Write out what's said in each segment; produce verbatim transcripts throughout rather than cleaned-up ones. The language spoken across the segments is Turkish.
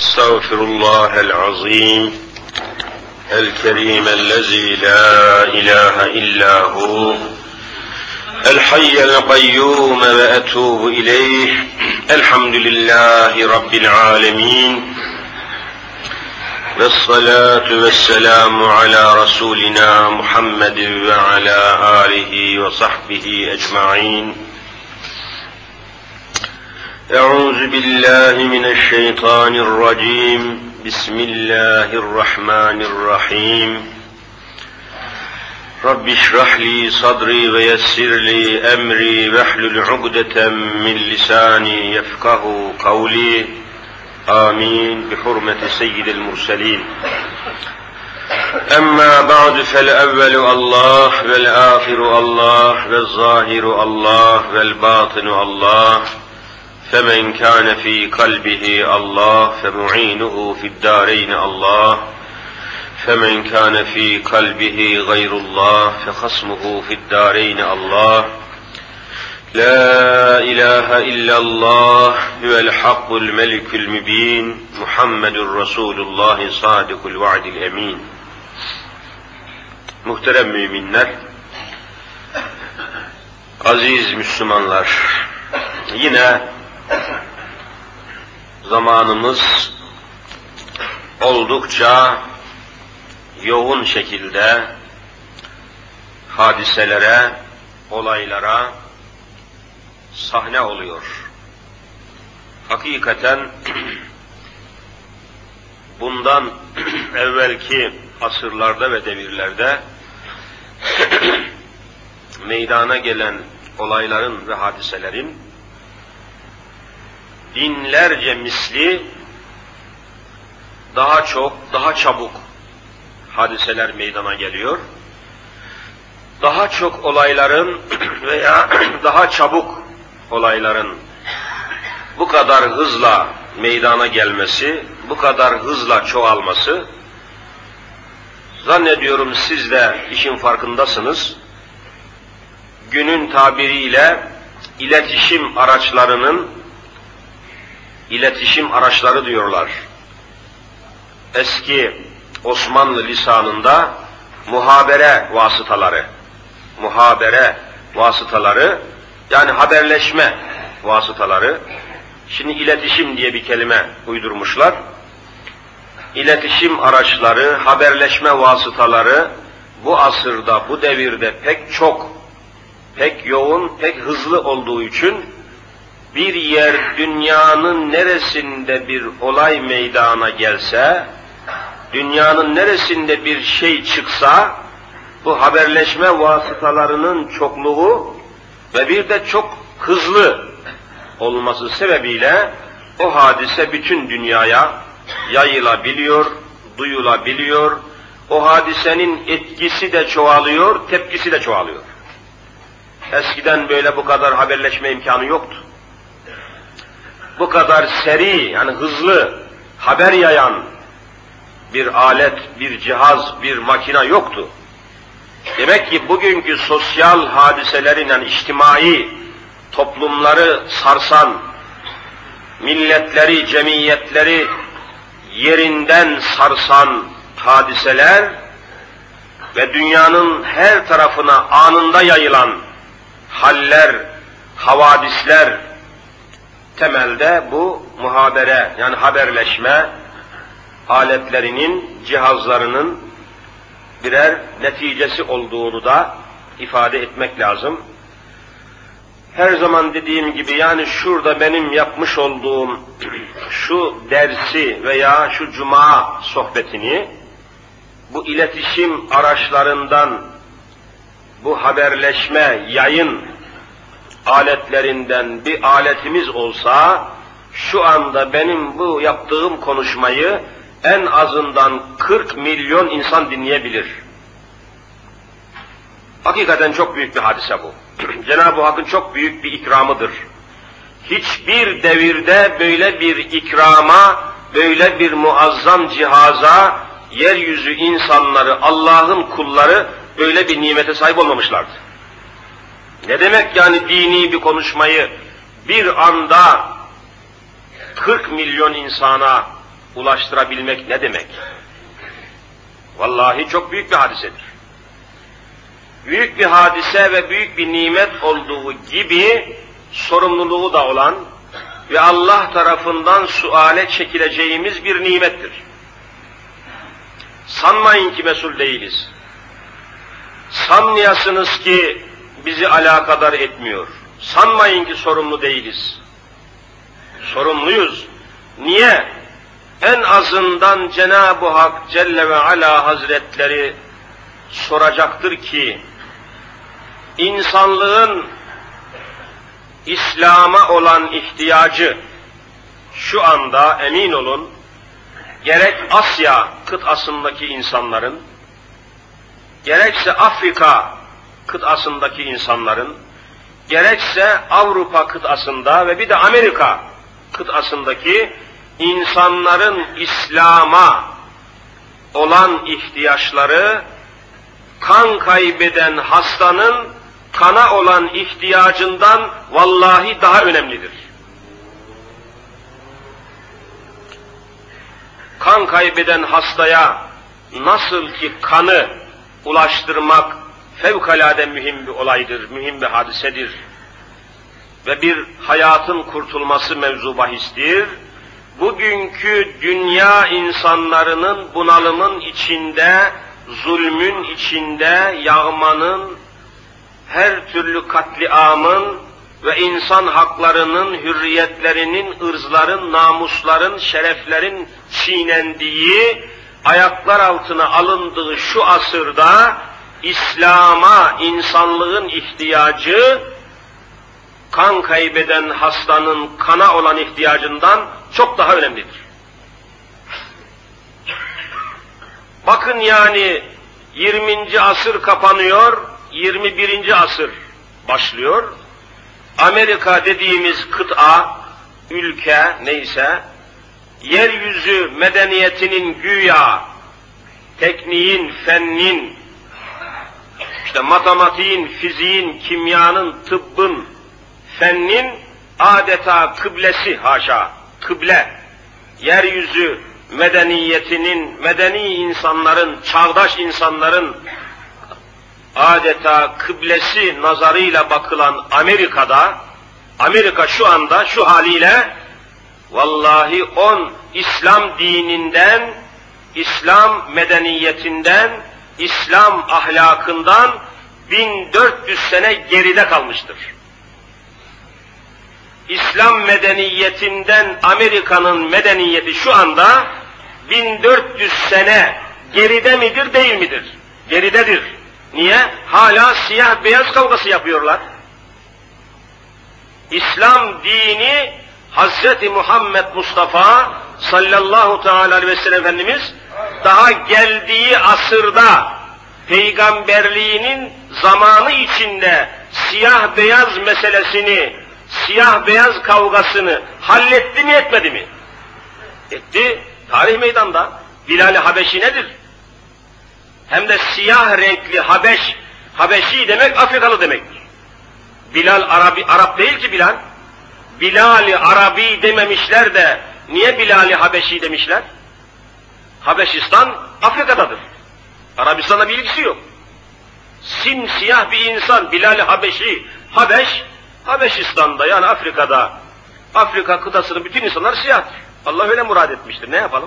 أستغفر الله العظيم الكريم الذي لا إله إلا هو الحي القيوم وأتوب إليه. الحمد لله رب العالمين والصلاة والسلام على رسولنا محمد وعلى آله وصحبه أجمعين. أعوذ بالله من الشيطان الرجيم. بسم الله الرحمن الرحيم. رب اشرح لي صدري ويسر لي أمري واحلل عقدة من لساني يفقه قولي. آمين بحرمة سيد المرسلين. أما بعد فالأول الله والآخر الله والظاهر الله والباطن الله، فمن كان في قلبه الله فمعينه في الدارين الله، فمن كان في قلبه غير الله فخصمه في الدارين الله. لا إله إلا الله هو الحق الملك المبين محمد رسول الله صادق الوعد الأمين. Muhterem müminler, aziz Müslümanlar, yine zamanımız oldukça yoğun şekilde hadiselere, olaylara sahne oluyor. Hakikaten bundan evvelki asırlarda ve devirlerde meydana gelen olayların ve hadiselerin binlerce misli daha çok, daha çabuk hadiseler meydana geliyor. Daha çok olayların veya daha çabuk olayların bu kadar hızla meydana gelmesi, bu kadar hızla çoğalması, zannediyorum siz de işin farkındasınız. Günün tabiriyle iletişim araçlarının, iletişim araçları diyorlar. Eski Osmanlı lisanında muhabere vasıtaları, muhabere vasıtaları, yani haberleşme vasıtaları. Şimdi iletişim diye bir kelime uydurmuşlar. İletişim araçları, haberleşme vasıtaları bu asırda, bu devirde pek çok, pek yoğun, pek hızlı olduğu için bir yer dünyanın neresinde bir olay meydana gelse, dünyanın neresinde bir şey çıksa, bu haberleşme vasıtalarının çokluğu ve bir de çok hızlı olması sebebiyle o hadise bütün dünyaya yayılabiliyor, duyulabiliyor. O hadisenin etkisi de çoğalıyor, tepkisi de çoğalıyor. Eskiden böyle bu kadar haberleşme imkanı yoktu. Bu kadar seri, yani hızlı haber yayan bir alet, bir cihaz, bir makina yoktu. Demek ki bugünkü sosyal hadiselerin, yani içtimai toplumları sarsan, milletleri, cemiyetleri yerinden sarsan hadiseler ve dünyanın her tarafına anında yayılan haller, havadisler, temelde bu muhabere, yani haberleşme aletlerinin, cihazlarının birer neticesi olduğunu da ifade etmek lazım. Her zaman dediğim gibi, yani şurada benim yapmış olduğum şu dersi veya şu cuma sohbetini bu iletişim araçlarından, bu haberleşme, yayın aletlerinden bir aletimiz olsa, şu anda benim bu yaptığım konuşmayı en azından kırk milyon insan dinleyebilir. Hakikaten çok büyük bir hadise bu. Cenab-ı Hakk'ın çok büyük bir ikramıdır. Hiçbir devirde böyle bir ikrama, böyle bir muazzam cihaza yeryüzü insanları, Allah'ın kulları böyle bir nimete sahip olmamışlardı. Ne demek yani dini bir konuşmayı bir anda kırk milyon insana ulaştırabilmek ne demek? Vallahi çok büyük bir hadisedir. Büyük bir hadise ve büyük bir nimet olduğu gibi sorumluluğu da olan ve Allah tarafından suale çekileceğimiz bir nimettir. Sanmayın ki mesul değiliz. Sanmayasınız ki bizi alakadar etmiyor. Sanmayın ki sorumlu değiliz. Sorumluyuz. Niye? En azından Cenab-ı Hak Celle ve Ala Hazretleri soracaktır ki, insanlığın İslam'a olan ihtiyacı şu anda emin olun, gerek Asya kıtasındaki insanların, gerekse Afrika kıtasındaki insanların, gerekse Avrupa kıtasında ve bir de Amerika kıtasındaki insanların İslam'a olan ihtiyaçları, kan kaybeden hastanın kana olan ihtiyacından vallahi daha önemlidir. Kan kaybeden hastaya nasıl ki kanı ulaştırmak fevkalade mühim bir olaydır, mühim bir hadisedir ve bir hayatın kurtulması mevzu bahistir. Bugünkü dünya insanlarının bunalımın içinde, zulmün içinde, yağmanın, her türlü katliamın ve insan haklarının, hürriyetlerinin, ırzların, namusların, şereflerin çiğnendiği, ayaklar altına alındığı şu asırda İslam'a insanlığın ihtiyacı, kan kaybeden hastanın kana olan ihtiyacından çok daha önemlidir. Bakın yani yirminci asır kapanıyor, yirmi birinci asır başlıyor. Amerika dediğimiz kıta, ülke neyse, yeryüzü medeniyetinin güya, tekniğin, fennin, işte matematiğin, fiziğin, kimyanın, tıbbın, fennin adeta kıblesi, haşa, kıble, yeryüzü medeniyetinin, medeni insanların, çağdaş insanların adeta kıblesi nazarıyla bakılan Amerika'da, Amerika şu anda şu haliyle vallahi on İslam dininden, İslam medeniyetinden, İslam ahlakından bin dört yüz sene geride kalmıştır. İslam medeniyetinden Amerika'nın medeniyeti şu anda bin dört yüz sene geride midir, değil midir? Geridedir. Niye? Hala siyah beyaz kavgası yapıyorlar. İslam dini Hazreti Muhammed Mustafa sallallahu teala aleyhi ve sellem Efendimiz daha geldiği asırda peygamberliğinin zamanı içinde siyah beyaz meselesini, siyah beyaz kavgasını halletti mi, etmedi mi? Etti. Tarih meydanda. Bilal-i Habeşi nedir? Hem de siyah renkli Habeş, Habeşi demek Afrikalı demektir. Bilal Arabi, Arap değil ki Bilal. Bilal-i Arabi dememişler de niye Bilal-i Habeşi demişler? Habeşistan Afrika'dadır. Arabistan'la bir ilgisi yok. Simsiyah bir insan Bilal-i Habeşi, Habeş, Habeşistan'da yani Afrika'da, Afrika kıtasının bütün insanlar siyahtır. Allah öyle murad etmiştir, ne yapalım?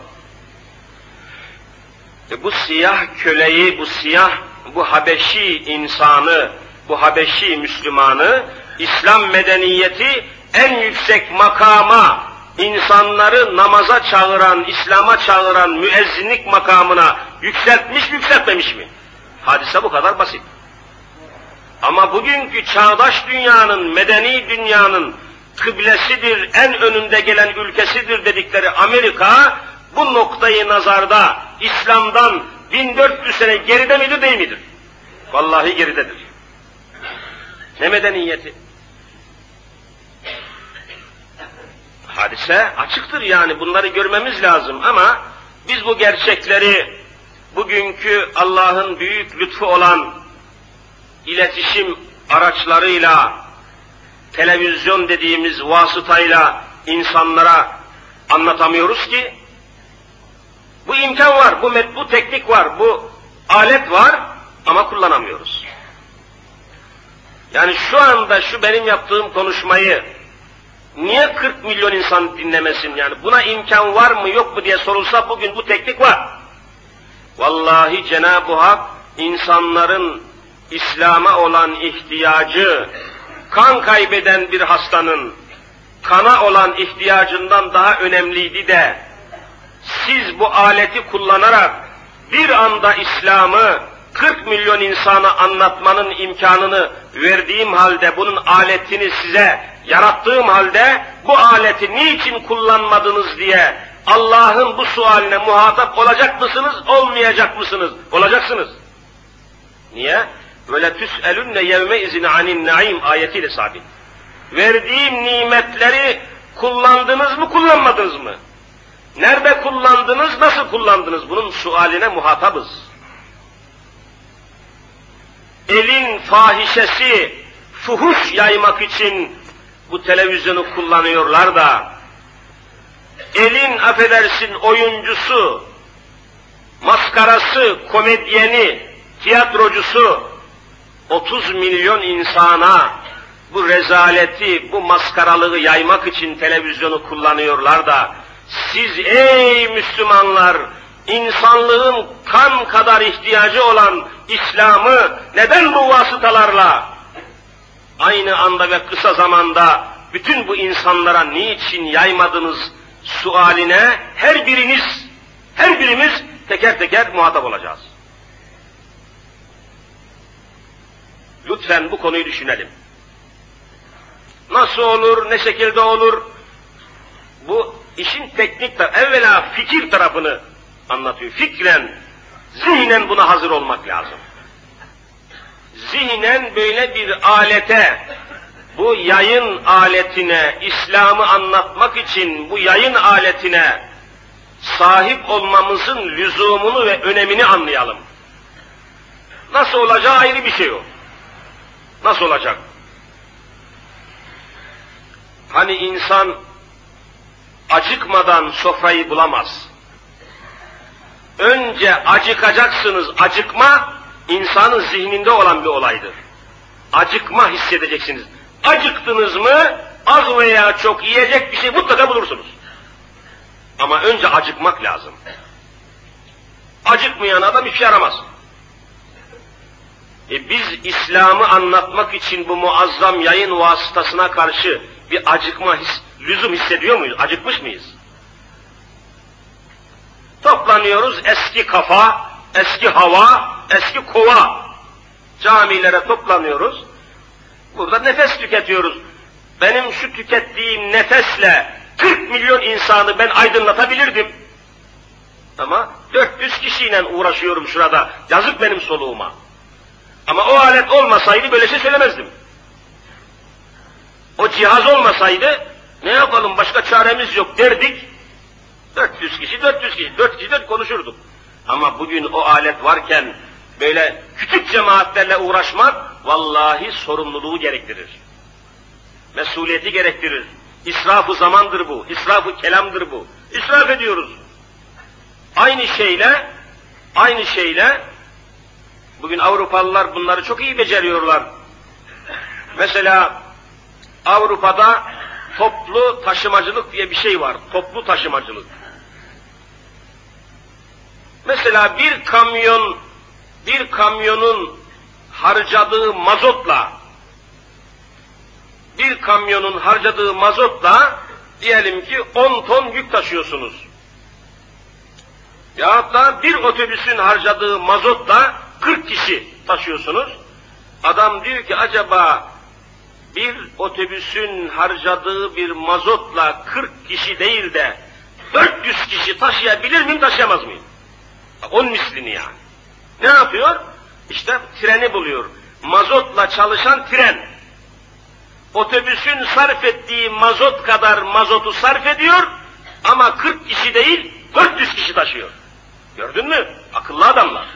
E bu siyah köleyi, bu siyah, bu Habeşi insanı, bu Habeşi Müslümanı, İslam medeniyeti en yüksek makama, insanları namaza çağıran, İslam'a çağıran müezzinlik makamına yükseltmiş, yükseltmemiş mi? Hadise bu kadar basit. Ama bugünkü çağdaş dünyanın, medeni dünyanın kıblesidir, en önünde gelen ülkesidir dedikleri Amerika, bu noktayı nazarda İslam'dan bin dört yüz sene geride midir, değil midir? Vallahi geridedir. Ne medeniyeti? Hadise açıktır yani, bunları görmemiz lazım ama biz bu gerçekleri bugünkü Allah'ın büyük lütfu olan iletişim araçlarıyla, televizyon dediğimiz vasıtayla insanlara anlatamıyoruz ki, Bu imkan var, bu, bu teknik var, bu alet var ama kullanamıyoruz. Yani şu anda şu benim yaptığım konuşmayı niye kırk milyon insan dinlemesin yani? Buna imkan var mı yok mu diye sorulsa bugün bu teknik var. Vallahi Cenab-ı Hak insanların İslam'a olan ihtiyacı, kan kaybeden bir hastanın kana olan ihtiyacından daha önemliydi de siz bu aleti kullanarak bir anda İslam'ı kırk milyon insana anlatmanın imkanını verdiğim halde, bunun aletini size yarattığım halde bu aleti niçin kullanmadınız diye Allah'ın bu sualine muhatap olacak mısınız, olmayacak mısınız? Olacaksınız. Niye? Böyle tüs'elünne yevme izine anin naim ayetiyle sabit. Verdiğim nimetleri kullandınız mı, kullanmadınız mı? Nerede kullandınız, nasıl kullandınız? Bunun sualine muhatabız. Elin fahişesi, fuhuş yaymak için bu televizyonu kullanıyorlar da, elin affedersin oyuncusu, maskarası, komedyeni, tiyatrocusu, otuz milyon insana bu rezaleti, bu maskaralığı yaymak için televizyonu kullanıyorlar da, siz ey Müslümanlar, insanlığın kan kadar ihtiyacı olan İslam'ı neden bu vasıtalarla aynı anda ve kısa zamanda bütün bu insanlara niçin yaymadınız sualine her biriniz, her birimiz teker teker muhatap olacağız. Lütfen bu konuyu düşünelim. Nasıl olur, ne şekilde olur? Bu işin teknik tarafı, evvela fikir tarafını anlatıyor. Fikren, zihnen buna hazır olmak lazım. Zihnen böyle bir alete, bu yayın aletine, İslam'ı anlatmak için bu yayın aletine sahip olmamızın lüzumunu ve önemini anlayalım. Nasıl olacağı ayrı bir şey o. Nasıl olacak? Hani insan acıkmadan sofrayı bulamaz. Önce acıkacaksınız, acıkma insanın zihninde olan bir olaydır. Acıkma hissedeceksiniz. Acıktınız mı az veya çok yiyecek bir şey mutlaka bulursunuz. Ama önce acıkmak lazım. Acıkmayan adam hiçbir şey aramaz. E biz İslam'ı anlatmak için bu muazzam yayın vasıtasına karşı bir acıkma, his, lüzum hissediyor muyuz? Acıkmış mıyız? Toplanıyoruz eski kafa, eski hava, eski kova. Camilere toplanıyoruz. Burada nefes tüketiyoruz. Benim şu tükettiğim nefesle kırk milyon insanı ben aydınlatabilirdim. Ama dört yüz kişiyle uğraşıyorum şurada. Yazık benim soluğuma. Ama o alet olmasaydı böyle şey söylemezdim. O cihaz olmasaydı ne yapalım başka çaremiz yok derdik. dört yüz kişi, dört yüz kişi, dört kişi de konuşurduk. Ama bugün o alet varken böyle küçük cemaatlerle uğraşmak vallahi sorumluluğu gerektirir. Mesuliyeti gerektirir. İsraf-ı zamandır bu, israf-ı kelamdır bu. İsraf ediyoruz. Aynı şeyle, aynı şeyle bugün Avrupalılar bunları çok iyi beceriyorlar. Mesela Avrupa'da toplu taşımacılık diye bir şey var. Toplu taşımacılık. Mesela bir kamyon, bir kamyonun harcadığı mazotla, bir kamyonun harcadığı mazotla diyelim ki on ton yük taşıyorsunuz. Yahut da bir otobüsün harcadığı mazotla kırk kişi taşıyorsunuz. Adam diyor ki acaba bir otobüsün harcadığı bir mazotla kırk kişi değil de dört yüz kişi taşıyabilir miyim, taşıyamaz mıyım? On mislini yani. Ne yapıyor? İşte treni buluyor. Mazotla çalışan tren. Otobüsün sarf ettiği mazot kadar mazotu sarf ediyor ama kırk kişi değil dört yüz kişi taşıyor. Gördün mü? Akıllı adamlar.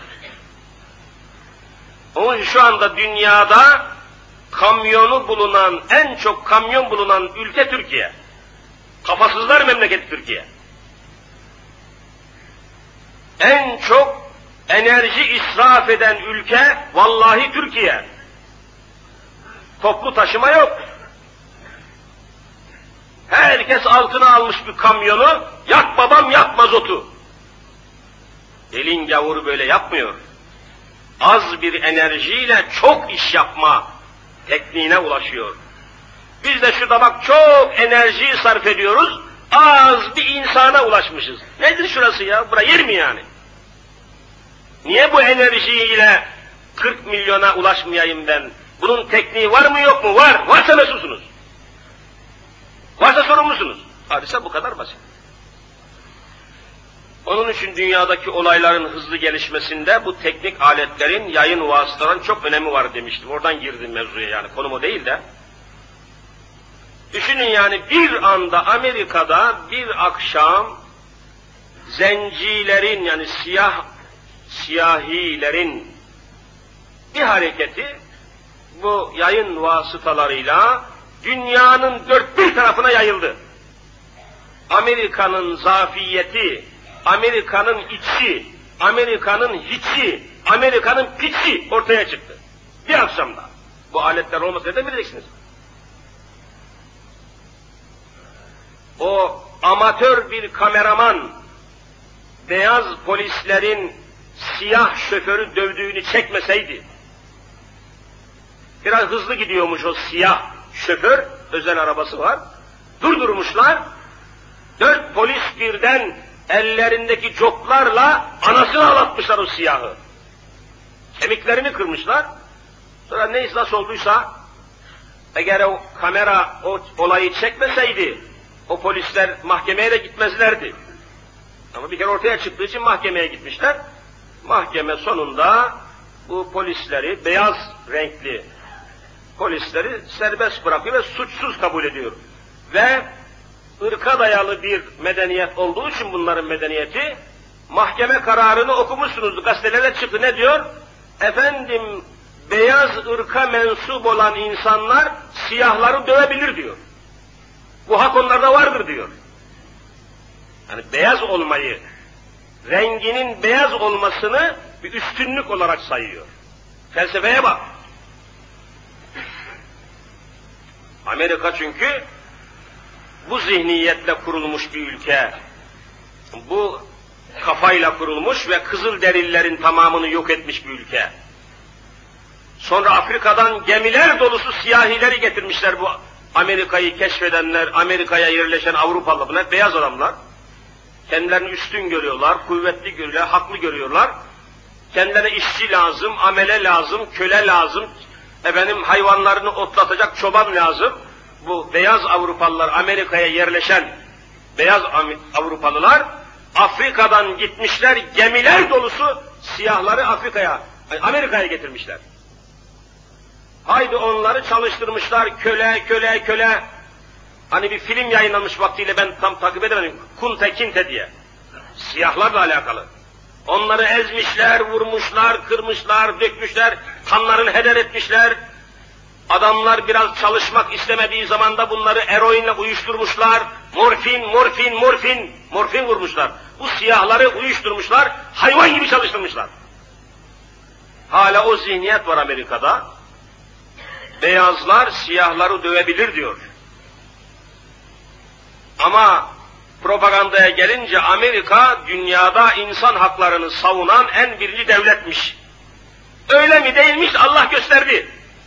Onun için şu anda dünyada kamyonu bulunan, en çok kamyon bulunan ülke Türkiye. Kafasızlar memleketi Türkiye. en çok enerji israf eden ülke vallahi Türkiye. Toplu taşıma yok. Herkes altına almış bir kamyonu, yak babam yak mazotu. Elin gavuru böyle yapmıyor. Az bir enerjiyle çok iş yapma tekniğine ulaşıyor. Biz de şurada bak çok enerjiyi sarf ediyoruz, az bir insana ulaşmışız. Nedir şurası ya? Bura yer mi yani? Niye bu enerjiyle kırk milyona ulaşmayayım ben? Bunun tekniği var mı yok mu? Var. Varsa mesulsunuz. Varsa sorumlusunuz. Hadise bu kadar basit. Onun için dünyadaki olayların hızlı gelişmesinde bu teknik aletlerin, yayın vasıtaların çok önemi var demiştim. Oradan girdim mevzuya yani, konum o değil de. Düşünün yani bir anda Amerika'da bir akşam zencilerin yani siyah siyahilerin bir hareketi bu yayın vasıtalarıyla dünyanın dört bir tarafına yayıldı. Amerika'nın zafiyeti, Amerika'nın içi, Amerika'nın hiçi, Amerika'nın piçi ortaya çıktı. Bir akşamda. Bu aletler olmasa neden bileceksiniz? O amatör bir kameraman, beyaz polislerin siyah şoförü dövdüğünü çekmeseydi, biraz hızlı gidiyormuş o siyah şoför, özel arabası var, durdurmuşlar, dört polis birden ellerindeki coplarla anasını ağlatmışlar o siyahı. Kemiklerini kırmışlar, sonra neyse nasıl olduysa, eğer o kamera o olayı çekmeseydi, o polisler mahkemeye de gitmezlerdi. Ama bir kere ortaya çıktığı için mahkemeye gitmişler. Mahkeme sonunda bu polisleri, beyaz renkli polisleri serbest bırakıyor ve suçsuz kabul ediyor. Ve ırka dayalı bir medeniyet olduğu için bunların medeniyeti, mahkeme kararını okumuşsunuz, gazetelerde çıktı, ne diyor? Efendim, beyaz ırka mensup olan insanlar siyahları dövebilir diyor. Bu hak onlarda vardır diyor. Yani beyaz olmayı, renginin beyaz olmasını bir üstünlük olarak sayıyor. Felsefeye bak. Amerika çünkü bu zihniyetle kurulmuş bir ülke. Bu kafayla kurulmuş ve Kızılderililerin tamamını yok etmiş bir ülke. Sonra Afrika'dan gemiler dolusu siyahileri getirmişler bu Amerika'yı keşfedenler, Amerika'ya yerleşen Avrupalı, bunlar beyaz adamlar. Kendilerini üstün görüyorlar, kuvvetli görüyorlar, haklı görüyorlar. Kendilerine işçi lazım, amele lazım, köle lazım, efendim hayvanlarını otlatacak çoban lazım. Bu beyaz Avrupalılar, Amerika'ya yerleşen beyaz Avrupalılar, Afrika'dan gitmişler, gemiler dolusu siyahları Afrika'ya, Amerika'ya getirmişler. Haydi onları çalıştırmışlar, köle, köle, köle. Hani bir film yayınlanmış vaktiyle, ben tam takip edemedim, Kunte Kinte diye. Siyahlarla alakalı. Onları ezmişler, vurmuşlar, kırmışlar, dökmüşler, kanlarını heder etmişler. Adamlar biraz çalışmak istemediği zaman da bunları eroinle uyuşturmuşlar. Morfin, morfin, morfin, morfin vurmuşlar. Bu siyahları uyuşturmuşlar, hayvan gibi çalıştırmışlar. Hala o zihniyet var Amerika'da. Beyazlar siyahları dövebilir diyor. Ama propagandaya gelince Amerika dünyada insan haklarını savunan en birinci devletmiş. Öyle mi değilmiş Allah gösterdi.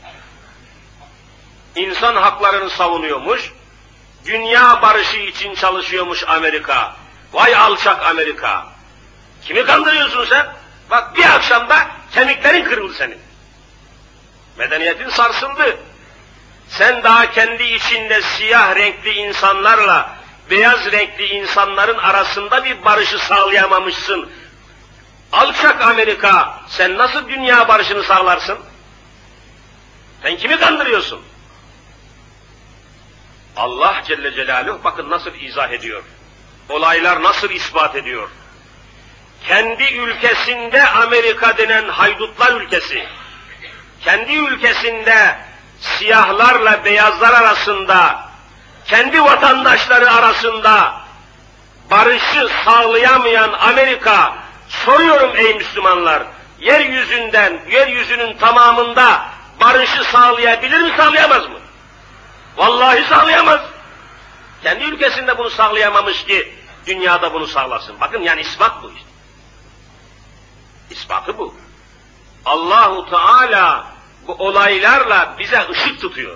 İnsan haklarını savunuyormuş, dünya barışı için çalışıyormuş Amerika. Vay alçak Amerika! Kimi kandırıyorsun sen? Bak bir akşamda kemiklerin kırıldı senin. Medeniyetin sarsıldı. Sen daha kendi içinde siyah renkli insanlarla beyaz renkli insanların arasında bir barışı sağlayamamışsın. Alçak Amerika, sen nasıl dünya barışını sağlarsın? Sen kimi kandırıyorsun? Allah Celle Celaluhu bakın nasıl izah ediyor. Olaylar nasıl ispat ediyor. Kendi ülkesinde Amerika denen haydutlar ülkesi, kendi ülkesinde siyahlarla beyazlar arasında, kendi vatandaşları arasında barışı sağlayamayan Amerika, Soruyorum ey Müslümanlar, yeryüzünden, yeryüzünün tamamında barışı sağlayabilir mi, sağlayamaz mı? Vallahi sağlayamaz. Kendi ülkesinde bunu sağlayamamış ki dünyada bunu sağlasın. Bakın yani ispat bu işte. İspatı bu. Allahu Teala bu olaylarla bize ışık tutuyor.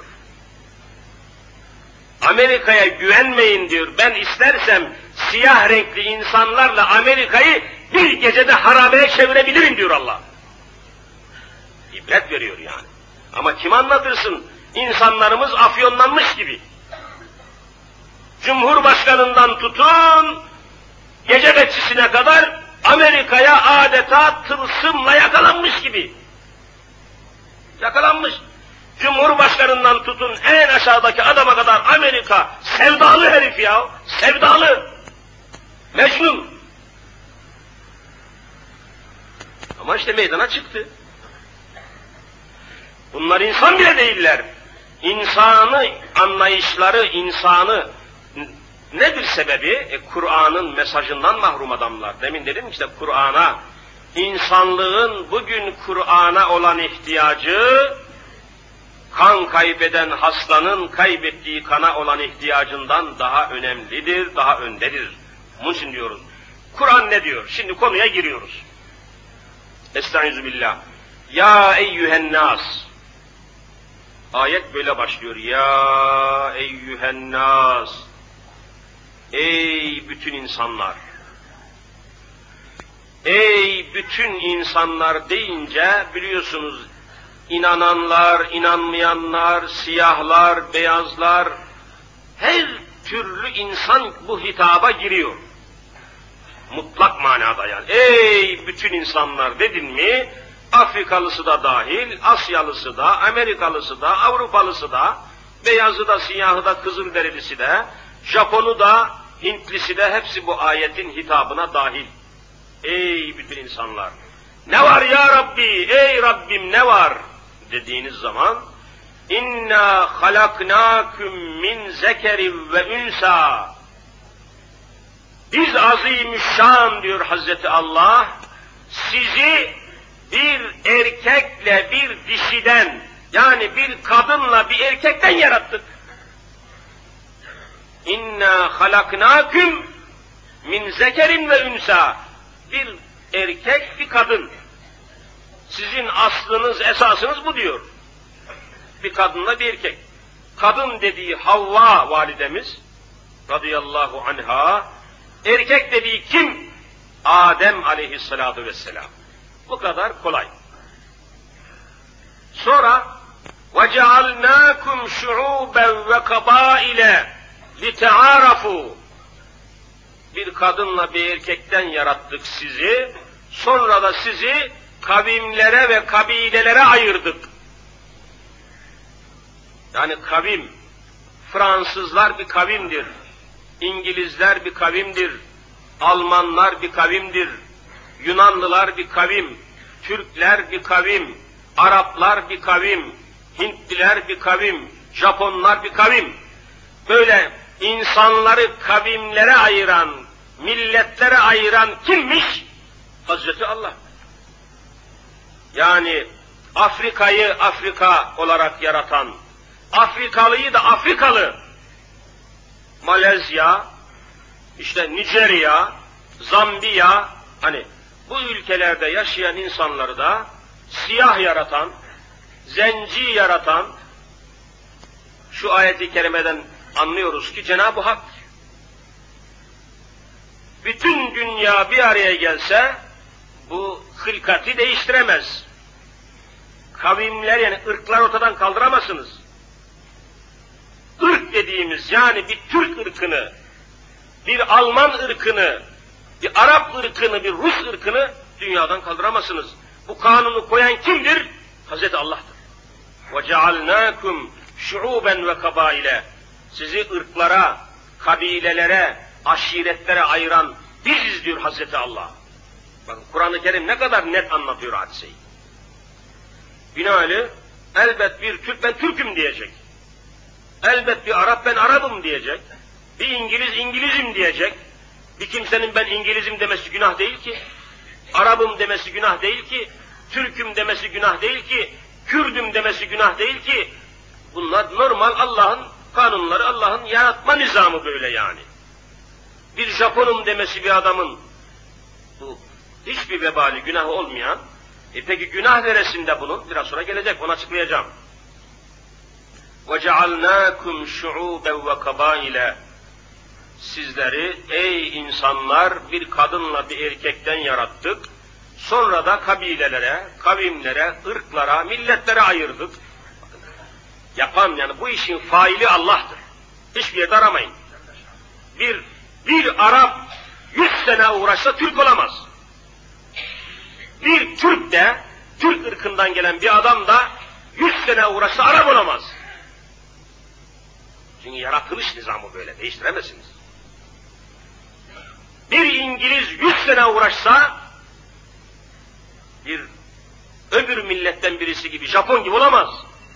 Amerika'ya güvenmeyin diyor. Ben istersem siyah renkli insanlarla Amerika'yı bir gecede harabeye çevirebilirim diyor Allah. İbret veriyor yani. Ama kim anlatırsın? İnsanlarımız afyonlanmış gibi. Cumhurbaşkanından tutun, gece bekçisine kadar Amerika'ya adeta tılsımla yakalanmış gibi. Yakalanmış. Cumhurbaşkanından tutun en aşağıdaki adama kadar Amerika sevdalı herif ya, sevdalı. Mecnun. Ama işte meydana çıktı. Bunlar insan bile değiller. İnsanı anlayışları, insanı nedir sebebi? E, Kur'an'ın mesajından mahrum adamlar. Demin dedim işte Kur'an'a, insanlığın bugün Kur'an'a olan ihtiyacı, kan kaybeden hastanın kaybettiği kana olan ihtiyacından daha önemlidir, daha öndedir. Bunun için diyoruz. Kur'an ne diyor? Şimdi konuya giriyoruz. Estaizu billah. Ya eyyühen nas. Ayet böyle başlıyor. Ya eyyühen nas. Ey bütün insanlar. Ey bütün insanlar deyince biliyorsunuz inananlar, inanmayanlar, siyahlar, beyazlar, her türlü insan bu hitaba giriyor. Mutlak manada yani. Ey bütün insanlar dedin mi, Afrikalısı da dahil, Asyalısı da, Amerikalısı da, Avrupalısı da, beyazı da, siyahı da, kızılderilisi de, Japonu da, Hintlisi de hepsi bu ayetin hitabına dahil. Ey bütün insanlar! Ne var ya Rabbi, ey Rabbim ne var dediğiniz zaman İnna halaknâküm min zekerin ve ünsa. Biz azimüşşan diyor Hazreti Allah, sizi bir erkekle bir dişiden, yani bir kadınla bir erkekten yarattık. İnna halaknâküm min zekerin ve ünsa. Bir erkek, bir kadın. Sizin aslınız, esasınız bu diyor. Bir kadınla bir erkek. Kadın dediği Havva validemiz radıyallahu anha, erkek dediği kim? Adem aleyhissalatu vesselam. Bu kadar kolay. Sonra وَجَعَلْنَاكُمْ شُعُوبًا وَقَبَائِلًا لِتَعَارَفُوا. Bir kadınla bir erkekten yarattık sizi, sonra da sizi kavimlere ve kabilelere ayırdık. Yani kavim, Fransızlar bir kavimdir, İngilizler bir kavimdir, Almanlar bir kavimdir, Yunanlılar bir kavim, Türkler bir kavim, Araplar bir kavim, Hintliler bir kavim, Japonlar bir kavim. Böyle insanları kavimlere ayıran, milletlere ayıran kimmiş? Hazreti Allah. Yani Afrika'yı Afrika olarak yaratan, Afrikalıyı da Afrikalı, Malezya, işte Nijerya, Zambiya, hani bu ülkelerde yaşayan insanları da siyah yaratan, zenci yaratan, şu ayet-i kerimeden anlıyoruz ki Cenab-ı Hak, bütün dünya bir araya gelse, bu hılkati değiştiremez. Kavimler yani ırklar ortadan kaldıramazsınız. Irk dediğimiz yani bir Türk ırkını, bir Alman ırkını, bir Arap ırkını, bir Rus ırkını dünyadan kaldıramazsınız. Bu kanunu koyan kimdir? Hazreti Allah'tır. وَجَعَلْنَاكُمْ شُعُوبًا وَكَبَائِلًا. Sizi ırklara, kabilelere, aşiretlere ayıran biziz diyor Hazreti Allah. Bakın Kur'an-ı Kerim ne kadar net anlatıyor hadiseyi. Binaenaleyh elbet bir Türk ben Türk'üm diyecek. Elbet bir Arap ben Arap'ım diyecek. Bir İngiliz İngiliz'im diyecek. Bir kimsenin ben İngiliz'im demesi günah değil ki. Arap'ım demesi günah değil ki, Türk'üm demesi günah değil ki, Kürd'üm demesi günah değil ki. Bunlar normal Allah'ın kanunları, Allah'ın yaratma nizamı böyle yani. Bir Japon'um demesi bir adamın, bu hiçbir vebali, günahı olmayan, e peki günah neresinde bunun? Biraz sonra gelecek, onu açıklayacağım. وَجَعَلْنَاكُمْ شُعُوبًا وَقَبَائِلًا Sizleri ey insanlar bir kadınla bir erkekten yarattık. Sonra da kabilelere, kavimlere, ırklara, milletlere ayırdık. Yapan yani bu işin faili Allah'tır. Hiçbir yerde aramayın. Bir, bir Arap yüz sene uğraşsa Türk olamaz. Bir Türk de, Türk ırkından gelen bir adam da yüz sene uğraşsa Arap olamaz. Çünkü yaratılış nizamı böyle, değiştiremezsiniz. Bir İngiliz yüz sene uğraşsa, bir öbür milletten birisi gibi, Japon gibi olamaz.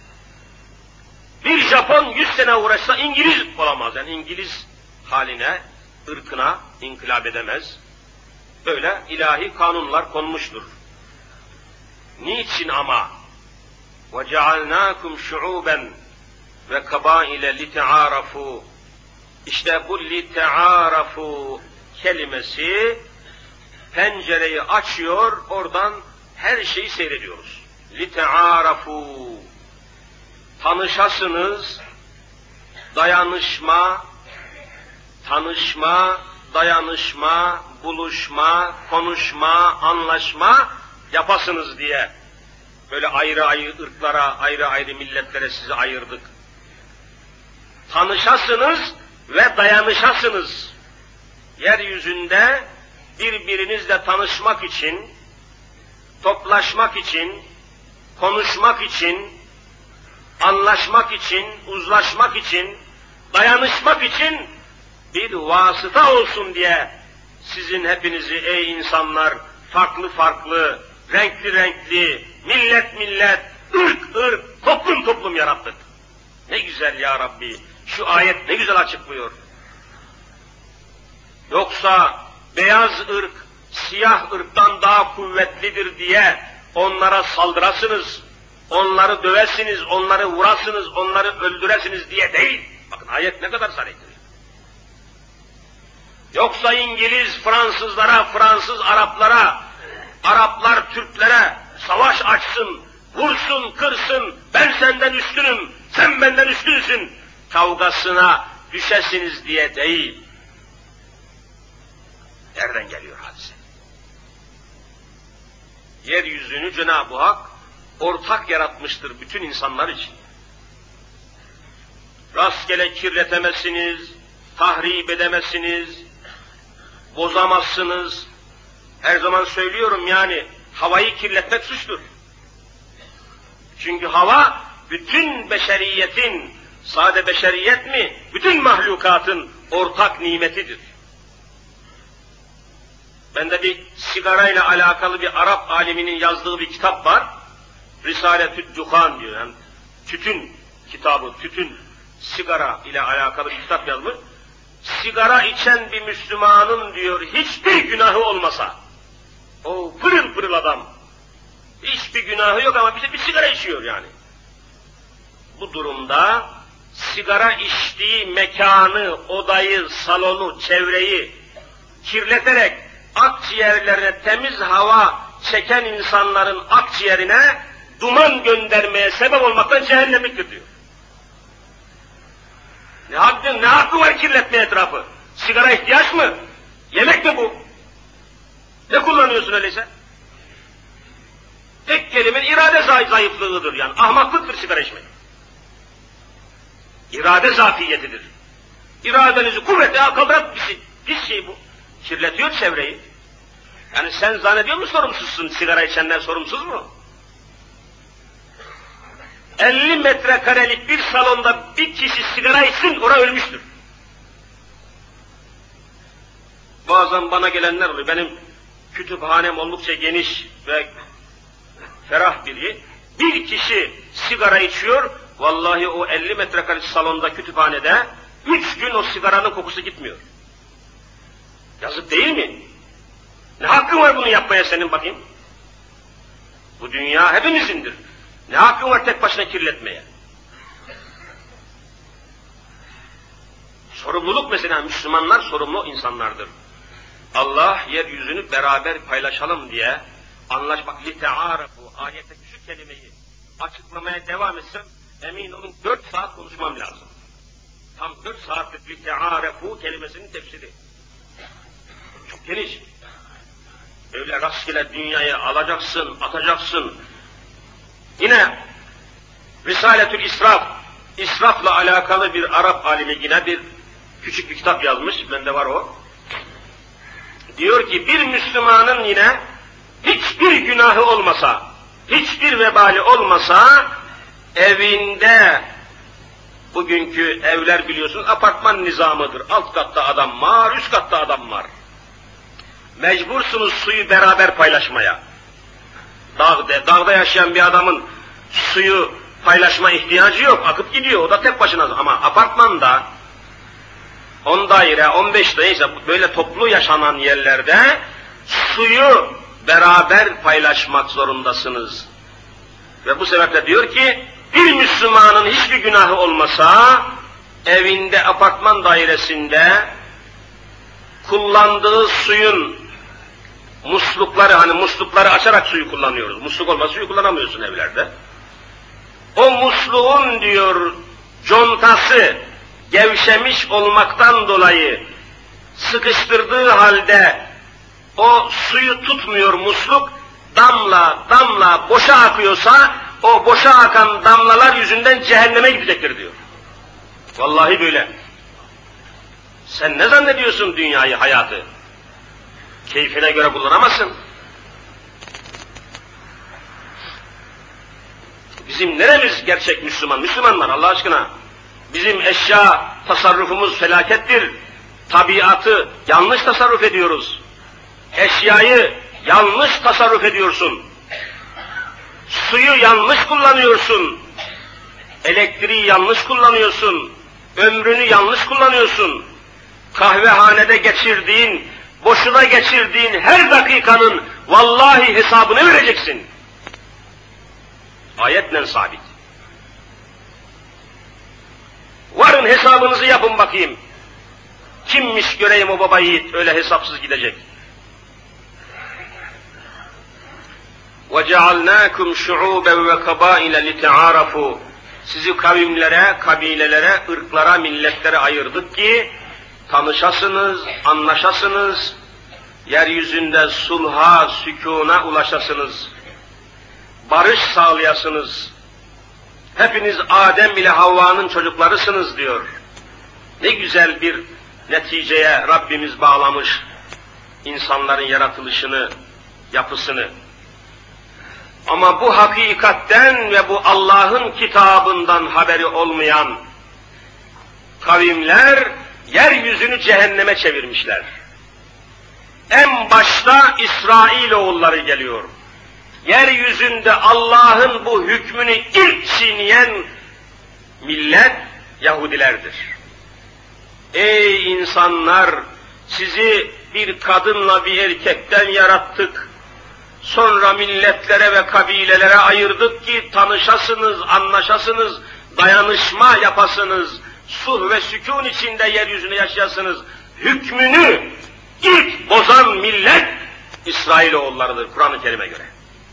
Bir Japon yüz sene uğraşsa İngiliz olamaz. Yani İngiliz haline, ırkına inkılap edemez. Böyle ilahi kanunlar konmuştur. Niçin ama? وَجَعَلْنَاكُمْ شُعُوبًا وَكَبَائِلَ لِتَعَارَفُوا İşte bu لِتَعَارَفُوا kelimesi pencereyi açıyor, oradan her şeyi seyrediyoruz. لِتَعَارَفُوا Tanışasınız, dayanışma, tanışma, dayanışma, buluşma, konuşma, anlaşma yapasınız diye. Böyle ayrı ayrı ırklara, ayrı ayrı milletlere sizi ayırdık. Tanışasınız ve dayanışasınız. Yeryüzünde birbirinizle tanışmak için, toplaşmak için, konuşmak için, anlaşmak için, uzlaşmak için, dayanışmak için bir vasıta olsun diye sizin hepinizi ey insanlar farklı farklı, renkli renkli, millet millet, ırk ırk, toplum toplum yarattık. Ne güzel ya Rabbi, şu ayet ne güzel açıklıyor. Yoksa beyaz ırk, siyah ırktan daha kuvvetlidir diye onlara saldırasınız, onları dövesiniz, onları vurasınız, onları öldüresiniz diye değil. Bakın ayet ne kadar sarıydır. Yoksa İngiliz Fransızlara, Fransız Araplara, Araplar Türklere savaş açsın, vursun, kırsın, ben senden üstünüm, sen benden üstünsün kavgasına düşesiniz diye değil. Nereden geliyor hadise? Yeryüzünü Cenab-ı Hak ortak yaratmıştır bütün insanlar için. Rastgele kirletemezsiniz, tahrip edemezsiniz, bozamazsınız. Her zaman söylüyorum yani, havayı kirletmek suçtur. Çünkü hava, bütün beşeriyetin, sade beşeriyet mi, bütün mahlukatın ortak nimetidir. Bende bir sigarayla alakalı bir Arap aliminin yazdığı bir kitap var. Risaletü Duhan diyor. Yani tütün kitabı, tütün, sigara ile alakalı bir kitap yazmış. Sigara içen bir Müslümanın diyor hiçbir günahı olmasa, o pırıl pırıl adam, hiçbir günahı yok ama bir, bir sigara içiyor yani. Bu durumda sigara içtiği mekanı, odayı, salonu, çevreyi kirleterek akciğerlerine temiz hava çeken insanların akciğerine duman göndermeye sebep olmaktan cehennemliktir diyor. Ne hakkı, ne hakkı var kirletme etrafı? Sigara ihtiyaç mı? Yemek mi bu? Ne kullanıyorsun öyleyse? Tek kelime irade zayıflığıdır yani. Ahmaklıktır sigara içmek. İrade zafiyetidir. İradenizi kuvvetle kaldıran bir şey, bir şey bu. Kirletiyor çevreyi. Yani sen zannediyor musun sorumsuzsun, sigara içenler sorumsuz mu? elli metrekarelik bir salonda bir kişi sigara içsin, orada ölmüştür. Bazen bana gelenler oluyor, benim kütüphanem oldukça geniş ve ferah biri. Bir kişi sigara içiyor, vallahi o elli metrekarelik salonda, kütüphanede, üç gün o sigaranın kokusu gitmiyor. Yazık değil mi? Ne hakkın var bunu yapmaya senin bakayım? Bu dünya hepimizindir. Ne hakkın var tek başına kirletmeye? Sorumluluk mesela, Müslümanlar sorumlu insanlardır. Allah yeryüzünü beraber paylaşalım diye anlaşmak, lite'arafu, ayetteki şu kelimeyi açıklamaya devam etsem, emin olun dört saat konuşmam lazım. Tam dört saatlik lite'arafu kelimesinin tefsiri. Çok geniş. Öyle rastgele dünyayı alacaksın, atacaksın. Yine Risaletül İsraf, israfla alakalı bir Arap alimi yine bir küçük bir kitap yazmış, bende var o. Diyor ki bir Müslümanın yine hiçbir günahı olmasa, hiçbir vebali olmasa, evinde, bugünkü evler biliyorsunuz apartman nizamıdır. Alt katta adam var, üst katta adam var. Mecbursunuz suyu beraber paylaşmaya. Dağda, dağda yaşayan bir adamın suyu paylaşma ihtiyacı yok, akıp gidiyor, o da tek başına. Ama apartmanda, on daire, on beş daire, böyle toplu yaşanan yerlerde suyu beraber paylaşmak zorundasınız. Ve bu sebeple diyor ki, bir Müslümanın hiçbir günahı olmasa, evinde, apartman dairesinde kullandığı suyun muslukları, hani muslukları açarak suyu kullanıyoruz. Musluk olmasa suyu kullanamıyorsun evlerde. O musluğun diyor contası gevşemiş olmaktan dolayı sıkıştırdığı halde o suyu tutmuyor musluk, damla damla boşa akıyorsa o boşa akan damlalar yüzünden cehenneme gidecektir diyor. Vallahi böyle. Sen ne zannediyorsun dünyayı, hayatı? Keyfine göre kullanamazsın. Bizim neremiz gerçek Müslüman? Müslümanlar Allah aşkına. Bizim eşya tasarrufumuz felakettir. Tabiatı yanlış tasarruf ediyoruz. Eşyayı yanlış tasarruf ediyorsun. Suyu yanlış kullanıyorsun. Elektriği yanlış kullanıyorsun. Ömrünü yanlış kullanıyorsun. Kahvehanede geçirdiğin, boşuna geçirdiğin her dakikanın vallahi hesabını vereceksin. Ayetle sabit. Varın hesabınızı yapın bakayım. Kimmiş göreyim o baba yiğit öyle hesapsız gidecek. وَجَعَلْنَاكُمْ شُعُوبًا وَكَبَائِلَ لِتَعَارَفُوا Sizi kavimlere, kabilelere, ırklara, milletlere ayırdık ki tanışasınız, anlaşasınız, yeryüzünde sulha, sükûna ulaşasınız, barış sağlayasınız. Hepiniz Adem ile Havva'nın çocuklarısınız diyor. Ne güzel bir neticeye Rabbimiz bağlamış insanların yaratılışını, yapısını. Ama bu hakikatten ve bu Allah'ın kitabından haberi olmayan kavimler yeryüzünü cehenneme çevirmişler. En başta İsrailoğulları geliyor. Yeryüzünde Allah'ın bu hükmünü ilk çiğneyen millet Yahudilerdir. Ey insanlar! Sizi bir kadınla bir erkekten yarattık. Sonra milletlere ve kabilelere ayırdık ki tanışasınız, anlaşasınız, dayanışma yapasınız, sulh ve sükûn içinde yeryüzünde yaşayasınız. Hükmünü ilk bozan millet İsrailoğullarıdır Kur'an-ı Kerim'e göre.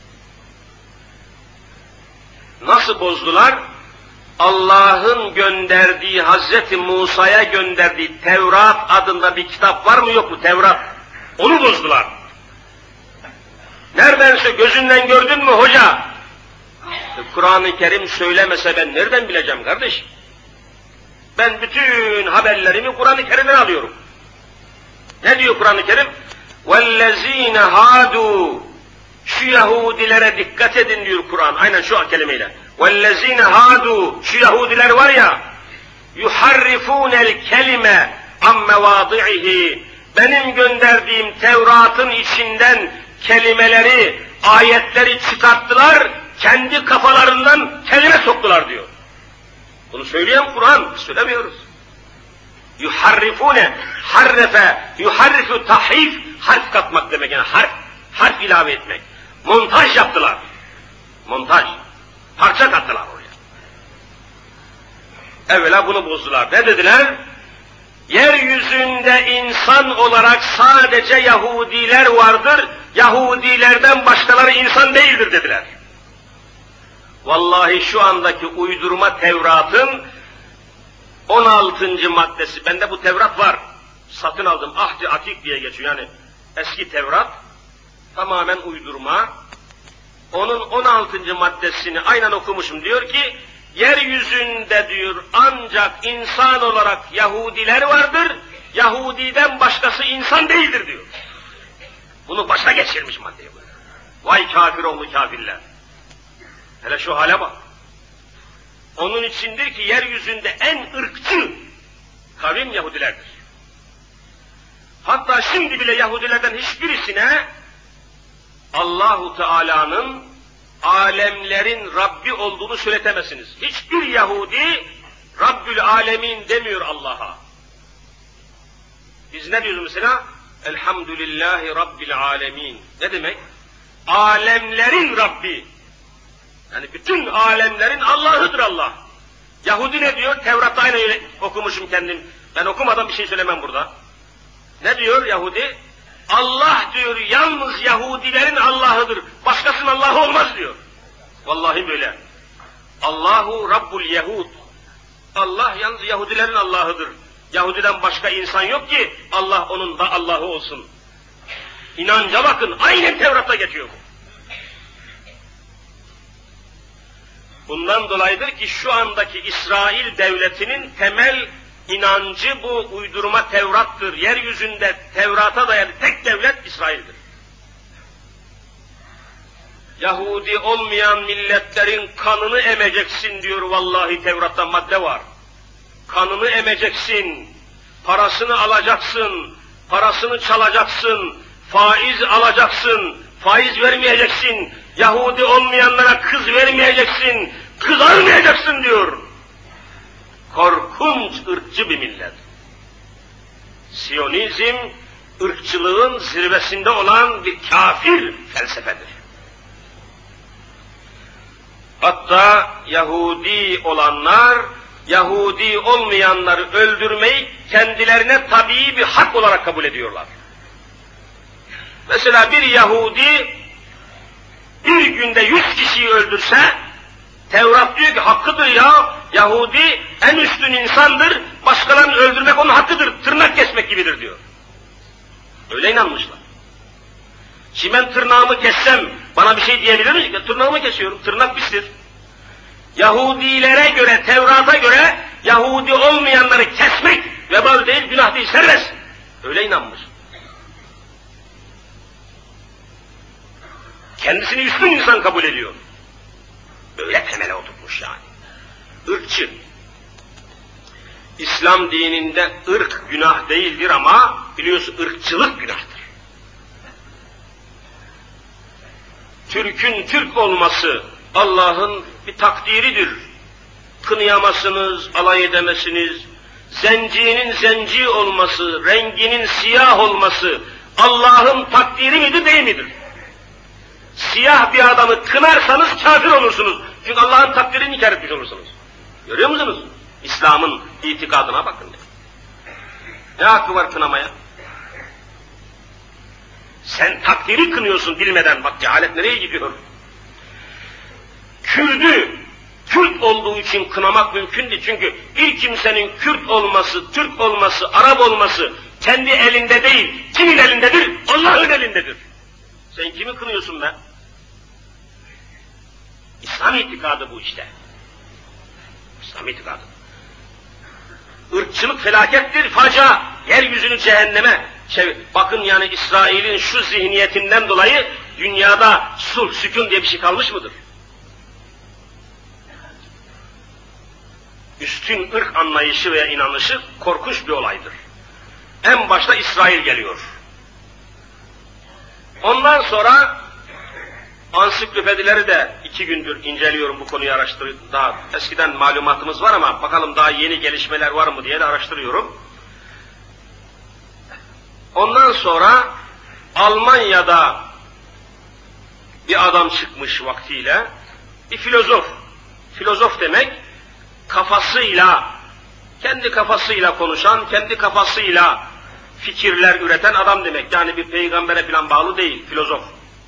Nasıl bozdular? Allah'ın gönderdiği, Hazreti Musa'ya gönderdiği Tevrat adında bir kitap var mı yok mu Tevrat? Onu bozdular. Neredense gözünden gördün mü hoca? Kur'an-ı Kerim söylemese ben nereden bileceğim kardeş? Ben bütün haberlerimi Kur'an-ı Kerim'den alıyorum. Ne diyor Kur'an-ı Kerim? وَالَّذ۪ينَ هَادُوا Şu Yahudilere dikkat edin diyor Kur'an, aynen şu kelimeyle. وَالَّذ۪ينَ هَادُوا Şu Yahudiler var ya, يُحَرِّفُونَ الْكَلِمَ عَمْ مَوَاضِعِهِ Benim gönderdiğim Tevrat'ın içinden kelimeleri, ayetleri çıkarttılar, kendi kafalarından kelime soktular diyor. Bunu söyleyen Kur'an, söylemiyoruz. Yuharrifune, harrefe, yuharrifu tahrif, harf katmak demek yani harf, harf ilave etmek. Montaj yaptılar. Montaj. Parça kattılar oraya. Evvela bunu bozdular. Ne dediler? Yeryüzünde insan olarak sadece Yahudiler vardır, Yahudilerden başkaları insan değildir dediler. Vallahi şu andaki uydurma Tevrat'ın on altıncı maddesi, bende bu Tevrat var, satın aldım, Ahd-i Atik diye geçiyor yani eski Tevrat, tamamen uydurma. Onun on altıncı maddesini aynen okumuşum, diyor ki, yeryüzünde diyor ancak insan olarak Yahudiler vardır, Yahudiden başkası insan değildir diyor. Bunu başa geçirmiş maddeyi böyle. Vay kafir oğlu kafirler. Hele şu hale bak. Onun içindir ki yeryüzünde en ırkçı kavim Yahudilerdir. Hatta şimdi bile Yahudilerden hiçbirisine Allahu Teala'nın alemlerin Rabbi olduğunu söyletemezsiniz. Hiçbir Yahudi Rabbül Alemin demiyor Allah'a. Biz ne diyoruz mesela? Elhamdülillahi Rabbil Alemin. Ne demek? Alemlerin Rabbi. Yani bütün alemlerin Allah'ıdır Allah. Yahudi ne diyor? Tevrat'ta aynı öyle okumuşum kendim. Ben okumadan bir şey söylemem burada. Ne diyor Yahudi? Allah diyor yalnız Yahudilerin Allah'ıdır. Başkasının Allah'ı olmaz diyor. Vallahi böyle. Allahu Rabbul Yehud. Allah yalnız Yahudilerin Allah'ıdır. Yahudiden başka insan yok ki Allah onun da Allah'ı olsun. İnanca bakın, aynen Tevrat'ta geçiyor bu. Bundan dolayıdır ki şu andaki İsrail devletinin temel inancı bu uydurma Tevrat'tır. Yeryüzünde Tevrat'a dayalı tek devlet İsrail'dir. Yahudi olmayan milletlerin kanını emeceksin diyor vallahi Tevrat'ta madde var. Kanını emeceksin, parasını alacaksın, parasını çalacaksın, faiz alacaksın, faiz vermeyeceksin, Yahudi olmayanlara kız vermeyeceksin, kız almayacaksın diyor. Korkunç ırkçı bir millet. Siyonizm, ırkçılığın zirvesinde olan bir kafir felsefedir. Hatta Yahudi olanlar, Yahudi olmayanları öldürmeyi kendilerine tabii bir hak olarak kabul ediyorlar. Mesela bir Yahudi bir günde yüz kişiyi öldürse, Tevrat diyor ki hakkıdır ya, Yahudi en üstün insandır, başkalarını öldürmek onun hakkıdır, tırnak kesmek gibidir diyor. Öyle inanmışlar. Şimdi ben tırnağımı kessem, bana bir şey diyebilir misin? Tırnağımı kesiyorum, tırnak pistir. Yahudilere göre, Tevrat'a göre, Yahudi olmayanları kesmek vebal değil, günah değil, serbest. Öyle inanmış. Kendisini üstün insan kabul ediyor. Böyle temele oturtmuş yani. Irkçı. İslam dininde ırk günah değildir ama biliyorsun ırkçılık günahtır. Türk'ün Türk olması Allah'ın bir takdiridir. Kınıyamazsınız, alay edemezsiniz. Zencinin zenci olması, renginin siyah olması Allah'ın takdiri midir değil midir? Siyah bir adamı kınarsanız kafir olursunuz. Çünkü Allah'ın takdirini inkar etmiş olursunuz. Görüyor musunuz? İslam'ın itikadına bakın. Ne hakkı var kınamaya? Sen takdiri kınıyorsun bilmeden. Bak cehalet nereye gidiyor? Kürt'ü Kürt olduğu için kınamak mümkündü. Çünkü bir kimsenin Kürt olması, Türk olması, Arap olması kendi elinde değil. Kimin elindedir? Allah'ın elindedir. Sen kimi kınıyorsun be? İslam itikadı bu işte. İslam itikadı. Irkçılık felakettir, facia. Yeryüzünü cehenneme. Şey, bakın yani İsrail'in şu zihniyetinden dolayı dünyada sulh, sükun diye bir şey kalmış mıdır? Üstün ırk anlayışı veya inanışı korkunç bir olaydır. En başta İsrail geliyor. Ondan sonra ansiklopedileri de iki gündür inceliyorum, bu konuyu araştırıyorum. Daha eskiden malumatımız var ama bakalım daha yeni gelişmeler var mı diye de araştırıyorum. Ondan sonra Almanya'da bir adam çıkmış vaktiyle, bir filozof. Filozof demek, kafasıyla, kendi kafasıyla konuşan, kendi kafasıyla fikirler üreten adam demek. Yani bir peygambere falan bağlı değil, filozof.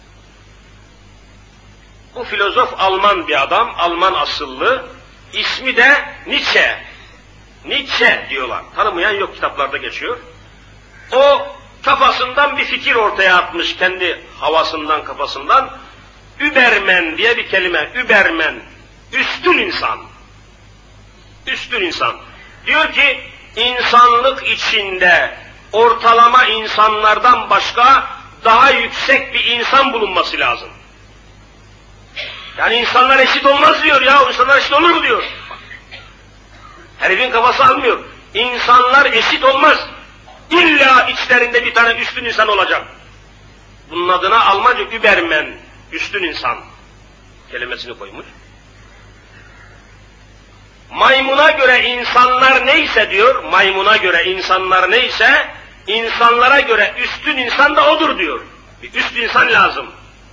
Bu filozof Alman bir adam, Alman asıllı. İsmi de Nietzsche. Nietzsche diyorlar. Tanımayan yok, kitaplarda geçiyor. O kafasından bir fikir ortaya atmış, kendi havasından, kafasından. Übermen diye bir kelime, Übermen. Üstün insan. Üstün insan. Diyor ki, insanlık içinde ortalama insanlardan başka daha yüksek bir insan bulunması lazım. Yani insanlar eşit olmaz diyor ya, insanlar eşit olur mu diyor. Herifin kafası almıyor. İnsanlar eşit olmaz. İlla içlerinde bir tane üstün insan olacak. Bunun adına Almanca Übermen, üstün insan kelimesini koymuş. Maymuna göre insanlar neyse diyor, maymuna göre insanlar neyse, insanlara göre üstün insan da odur diyor. Bir üst insan lazım.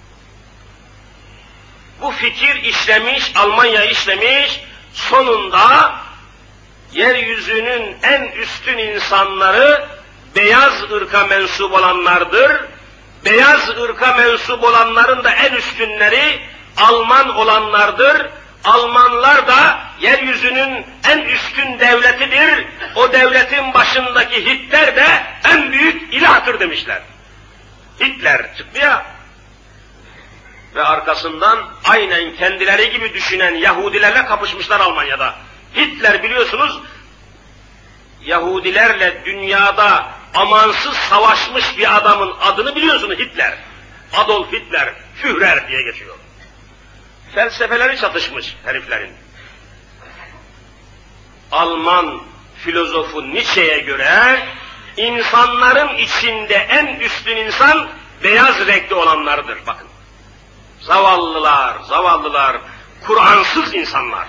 Bu fikir işlemiş, Almanya işlemiş, sonunda yeryüzünün en üstün insanları beyaz ırka mensup olanlardır. Beyaz ırka mensup olanların da en üstünleri Alman olanlardır. Almanlar da yeryüzünün en üstün devletidir. O devletin başındaki Hitler de en büyük ilahtır demişler. Hitler çıktı ya. Ve arkasından aynen kendileri gibi düşünen Yahudilerle kapışmışlar Almanya'da. Hitler biliyorsunuz Yahudilerle dünyada amansız savaşmış bir adamın adını biliyorsunuz, Hitler. Adolf Hitler, Führer diye geçiyor. Felsefeleri çatışmış heriflerin. Alman filozofu Nietzsche'ye göre insanların içinde en üstün insan beyaz renkli olanlardır. Bakın. Zavallılar, zavallılar, Kur'ansız insanlar.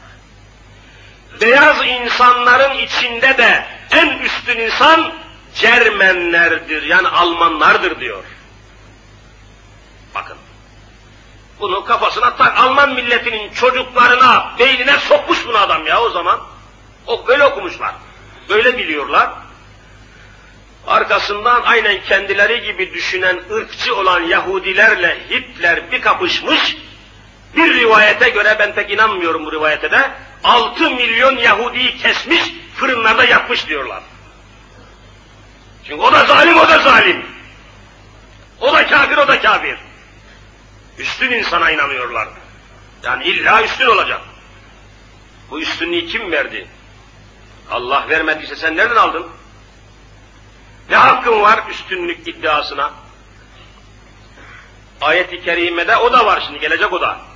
Beyaz insanların içinde de en üstün insan Cermenlerdir, yani Almanlardır diyor. Bakın. Bunu kafasına tak, Alman milletinin çocuklarına, beynine sokmuş bunu adam ya o zaman. O böyle okumuşlar, böyle biliyorlar. Arkasından aynen kendileri gibi düşünen ırkçı olan Yahudilerle Hitler bir kapışmış. Bir rivayete göre, ben pek inanmıyorum bu rivayete de, altı milyon Yahudi'yi kesmiş, fırınlarda yakmış diyorlar. Çünkü o da zalim, o da zalim. O da kafir, o da kafir. Üstün insana inanıyorlar. Yani illa üstün olacak. Bu üstünlüğü kim verdi? Allah vermediyse sen nereden aldın? Ne hakkın var üstünlük iddiasına? Ayet-i kerimede o da var, şimdi gelecek o da.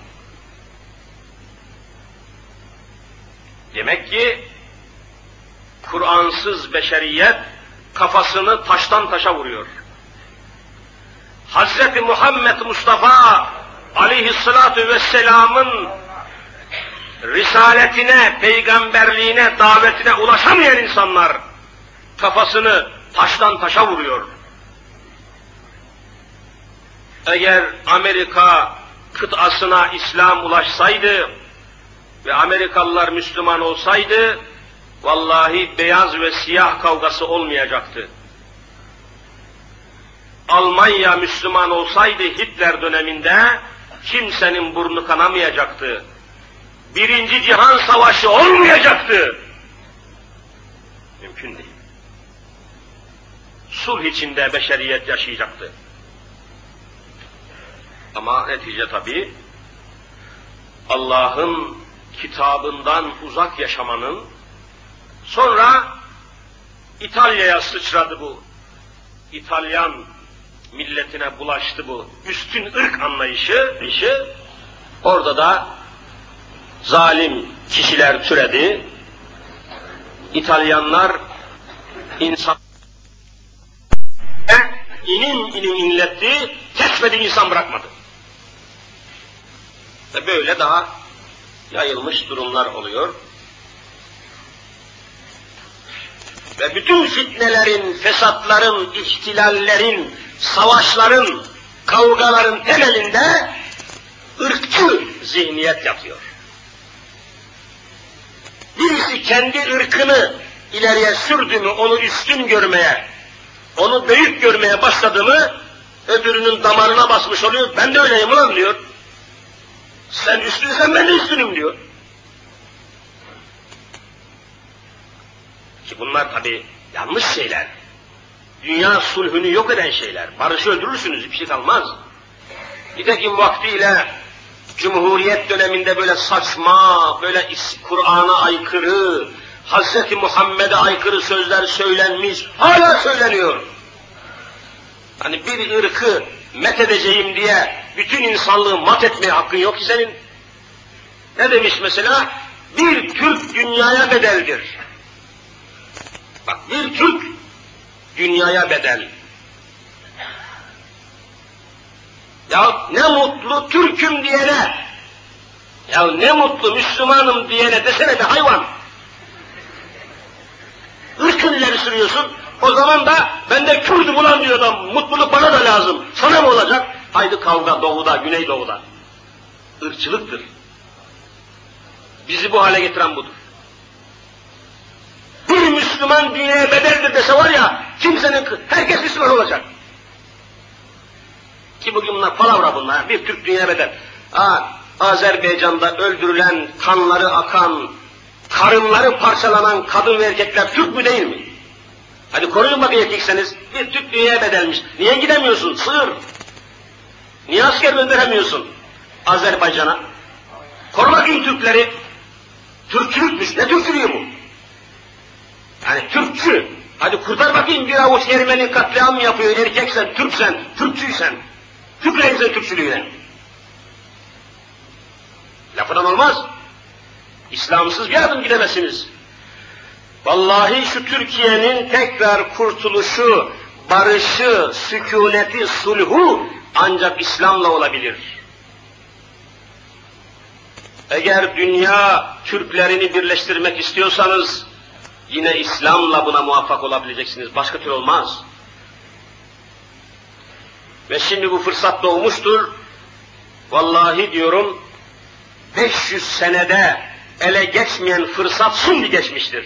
Demek ki Kur'ansız beşeriyet kafasını taştan taşa vuruyor. Hazreti Muhammed Mustafa aleyhissalatu vesselamın risaletine, peygamberliğine, davetine ulaşamayan insanlar kafasını taştan taşa vuruyor. Eğer Amerika kıtasına İslam ulaşsaydı ve Amerikalılar Müslüman olsaydı, vallahi beyaz ve siyah kavgası olmayacaktı. Almanya Müslüman olsaydı Hitler döneminde kimsenin burnu kanamayacaktı. Birinci Cihan Savaşı olmayacaktı. Mümkün değil. Sulh içinde beşeriyet yaşayacaktı. Ama netice tabii Allah'ın kitabından uzak yaşamanın, sonra İtalya'ya sıçradı bu. İtalyan milletine bulaştı bu üstün ırk anlayışı, işi. Orada da zalim kişiler türedi. İtalyanlar insan inim inim inletti, kesmediği insan bırakmadı. Ve böyle daha yayılmış durumlar oluyor. Ve bütün fitnelerin, fesatların, ihtilallerin, savaşların, kavgaların temelinde ırkçı zihniyet yatıyor. Birisi kendi ırkını ileriye sürdü mü, onu üstün görmeye, onu büyük görmeye başladı mı, öbürünün damarına basmış oluyor, ben de öyleyim ulan diyor. Sen üstünsen ben de üstünüm diyor. Ki bunlar tabii yanlış şeyler. Dünya sulhünü yok eden şeyler. Barışı öldürürsünüz, bir şey kalmaz. Nitekim vaktiyle Cumhuriyet döneminde böyle saçma, böyle Kur'an'a aykırı, Hazreti Muhammed'e aykırı sözler söylenmiş, hala söyleniyor. Hani bir ırkı methedeceğim diye bütün insanlığı mat etmeye hakkın yok ki senin. Ne demiş mesela? Bir Türk dünyaya bedeldir. Bak, bir Türk dünyaya bedel. Ya ne mutlu Türk'üm diyene, ya ne mutlu Müslümanım diyene desene de hayvan. Irkın ileri sürüyorsun, o zaman da ben de Kürdüm ulan diyor adam, mutluluk bana da lazım, sana mı olacak? Haydi kavga doğuda, güneydoğuda. Irkçılıktır. Bizi bu hale getiren budur. Bir Müslüman dünyaya bedeldir dese var ya, kimsenin, herkes Müslüman olacak. Ki bugün bunlar palavra bunlar, bir Türk dünyaya bedel. Aa, Azerbaycan'da öldürülen, kanları akan, karınları parçalanan kadın ve erkekler Türk mü değil mi? Hadi koruyun bakayım erkekseniz, bir Türk dünyaya bedelmiş. Niye gidemiyorsun? Sığır. Niye asker gönderemiyorsun Azerbaycan'a? Koru bakayım Türkleri. Türkçülükmüş, ne Türkçülüğü bu? Yani Türkçü. Hadi kurtar bakayım bir avuç Ermeni katliam yapıyor, erkeksen, Türksen, Türkçüysen. Türkleyin sen Türkçülüğüne. Lafından olmaz. İslamsız bir adım gidemezsiniz. Vallahi şu Türkiye'nin tekrar kurtuluşu, barışı, sükuneti, sulhu ancak İslam'la olabilir. Eğer dünya Türklerini birleştirmek istiyorsanız, yine İslam'la buna muvaffak olabileceksiniz. Başka türlü olmaz. Ve şimdi bu fırsat doğmuştur. Vallahi diyorum, beş yüz senede ele geçmeyen fırsat şimdi geçmiştir.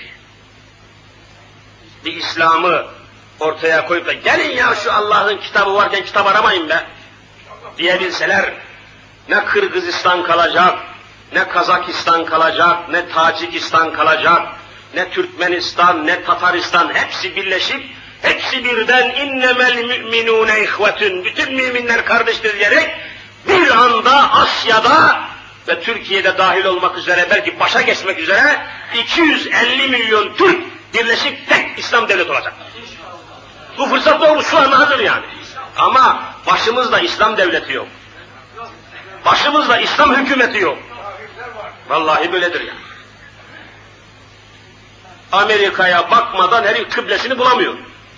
Bir İslam'ı ortaya koyup da gelin ya şu Allah'ın kitabı varken kitap aramayın be diyebilseler, ne Kırgızistan kalacak, ne Kazakistan kalacak, ne Tacikistan kalacak, ne Türkmenistan, ne Tataristan, hepsi birleşip, hepsi birden innemel mü'minûne ihvetün, bütün müminler kardeştir diyerek, bir anda Asya'da ve Türkiye'de dahil olmak üzere, belki başa geçmek üzere, iki yüz elli milyon Türk birleşip tek İslam devleti olacak. Bu fırsat doğmuş, şu anda hazır yani. Ama başımızda İslam devleti yok. Başımızda İslam hükümeti yok. Vallahi böyledir yani. Amerika'ya bakmadan herif kıblesini bulamıyor.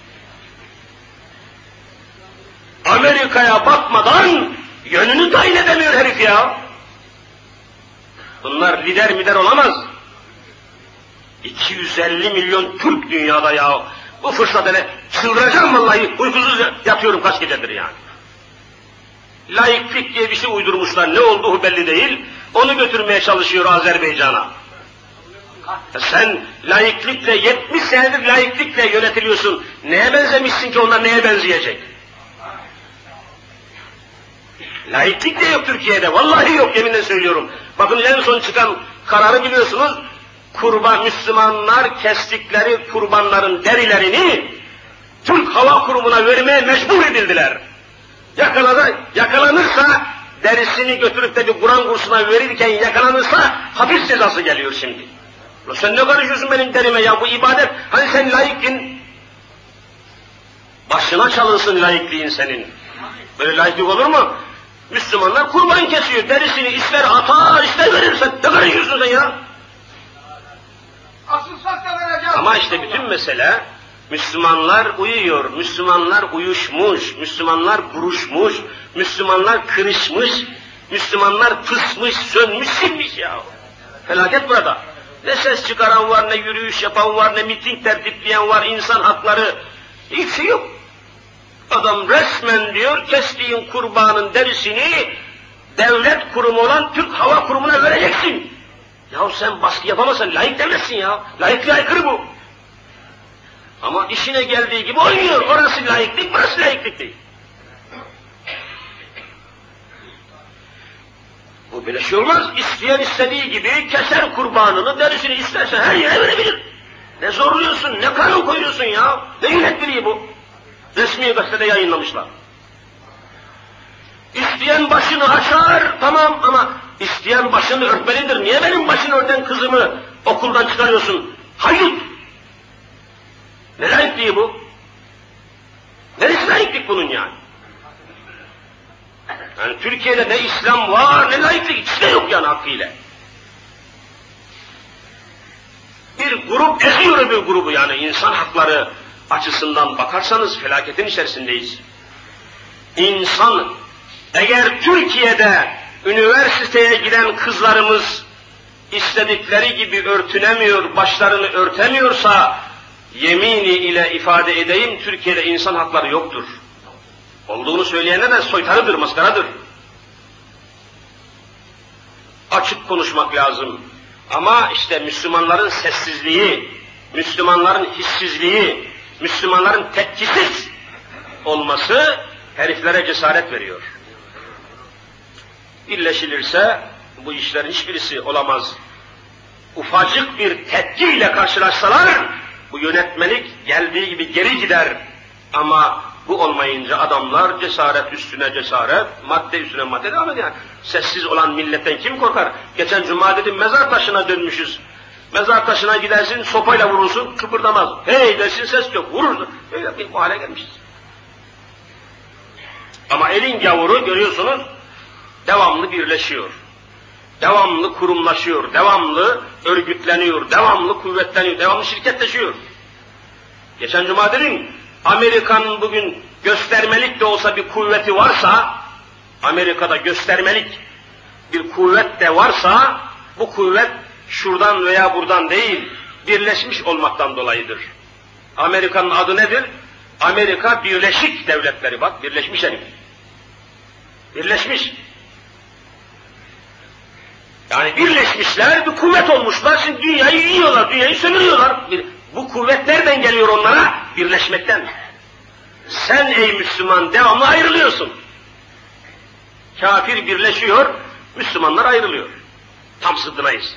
Amerika'ya bakmadan yönünü tayin edemiyor herif ya. Bunlar lider mider olamaz. iki yüz elli milyon Türk dünyada ya. Bu fırsat hele çıldıracağım vallahi, uykusuz yatıyorum kaç gecedir yani. Laiklik diye bir şey uydurmuşlar, ne olduğu belli değil, onu götürmeye çalışıyor Azerbaycan'a. Sen laiklikle, yetmiş senedir laiklikle yönetiliyorsun, neye benzemişsin ki onlar neye benzeyecek? Laiklik de yok Türkiye'de, vallahi yok, yeminle söylüyorum. Bakın en son çıkan kararı biliyorsunuz, kurban Müslümanlar kestikleri kurbanların derilerini Türk Hava Kurumu'na vermeye mecbur edildiler. Yakalana, yakalanırsa derisini götürüp de bir Kur'an kursuna verirken yakalanırsa hapis cezası geliyor şimdi. Sen ne karışıyorsun benim derime ya, bu ibadet, hani sen laikin, başına çalınsın laikliğin senin. Böyle laiklik olur mu? Müslümanlar kurban kesiyor, derisini ister atar ister verirsen, ne karışıyorsun sen ya? Ama işte bütün mesele, Müslümanlar uyuyor, Müslümanlar uyuşmuş, Müslümanlar buruşmuş, Müslümanlar kırışmış, Müslümanlar pısmış, sönmüş, sinmiş ya. Felaket burada. Ne ses çıkaran var, ne yürüyüş yapan var, ne miting tertipleyen var, insan hakları, hiçbir şey yok. Adam resmen diyor, kestiğin kurbanın derisini devlet kurumu olan Türk Hava Kurumu'na vereceksin. Yahu sen baskı yapamazsan layık demezsin ya. Layıklığa aykırı bu. Ama işine geldiği gibi oynuyor. Orası layıklık, burası layıklık değil. Bu böyle şey olmaz. İsteyen istediği gibi keser kurbanını, derisini isterse her yere verebilir. Ne zorluyorsun, ne kanun koyuyorsun ya? Ne yönetmeliği bu? Resmi gazetede yayınlamışlar. İsteyen başını açar, tamam ama isteyen başını örtmelidir. Niye benim başını örten kızımı okuldan çıkarıyorsun? Haydut! Ne layıklığı bu? Neresi layıklık bunun yani? Yani Türkiye'de ne İslam var, ne layıklık, hiç de yok yani hakkıyla. Bir grup eziyor öbür grubu, yani insan hakları açısından bakarsanız felaketin içerisindeyiz. İnsan, eğer Türkiye'de üniversiteye giden kızlarımız istedikleri gibi örtünemiyor, başlarını örtemiyorsa, yemini ile ifade edeyim, Türkiye'de insan hakları yoktur. Olduğunu söyleyenler de soytarıdır, maskaradır. Açık konuşmak lazım. Ama işte Müslümanların sessizliği, Müslümanların hissizliği, Müslümanların tepkisiz olması heriflere cesaret veriyor. Birleşilirse bu işlerin hiçbirisi olamaz. Ufacık bir tepkiyle karşılaşsalar bu yönetmelik geldiği gibi geri gider. Ama bu olmayınca adamlar cesaret üstüne cesaret, madde üstüne madde devam ediyor. Yani sessiz olan milletten kim korkar? Geçen cuma dedim mezar taşına dönmüşüz. Mezar taşına gidersin, sopayla vurursun, kıpırdamaz. Hey dersin, ses yok, vurursun. Öyle bir bu hale gelmişiz. Ama elin gavuru görüyorsunuz, devamlı birleşiyor. Devamlı kurumlaşıyor, devamlı örgütleniyor, devamlı kuvvetleniyor, devamlı şirketleşiyor. Geçen cuma dedim, Amerika'nın bugün göstermelik de olsa bir kuvveti varsa, Amerika'da göstermelik bir kuvvet de varsa, bu kuvvet şuradan veya buradan değil, birleşmiş olmaktan dolayıdır. Amerika'nın adı nedir? Amerika Birleşik Devletleri, bak birleşmiş herif. Birleşmiş. Yani birleşmişler, bir kuvvet olmuşlar, şimdi dünyayı yiyorlar, dünyayı sömürüyorlar. Bu kuvvet nereden geliyor onlara? Birleşmekten. Sen ey Müslüman devamlı ayrılıyorsun. Kafir birleşiyor, Müslümanlar ayrılıyor. Tam zıddınayız.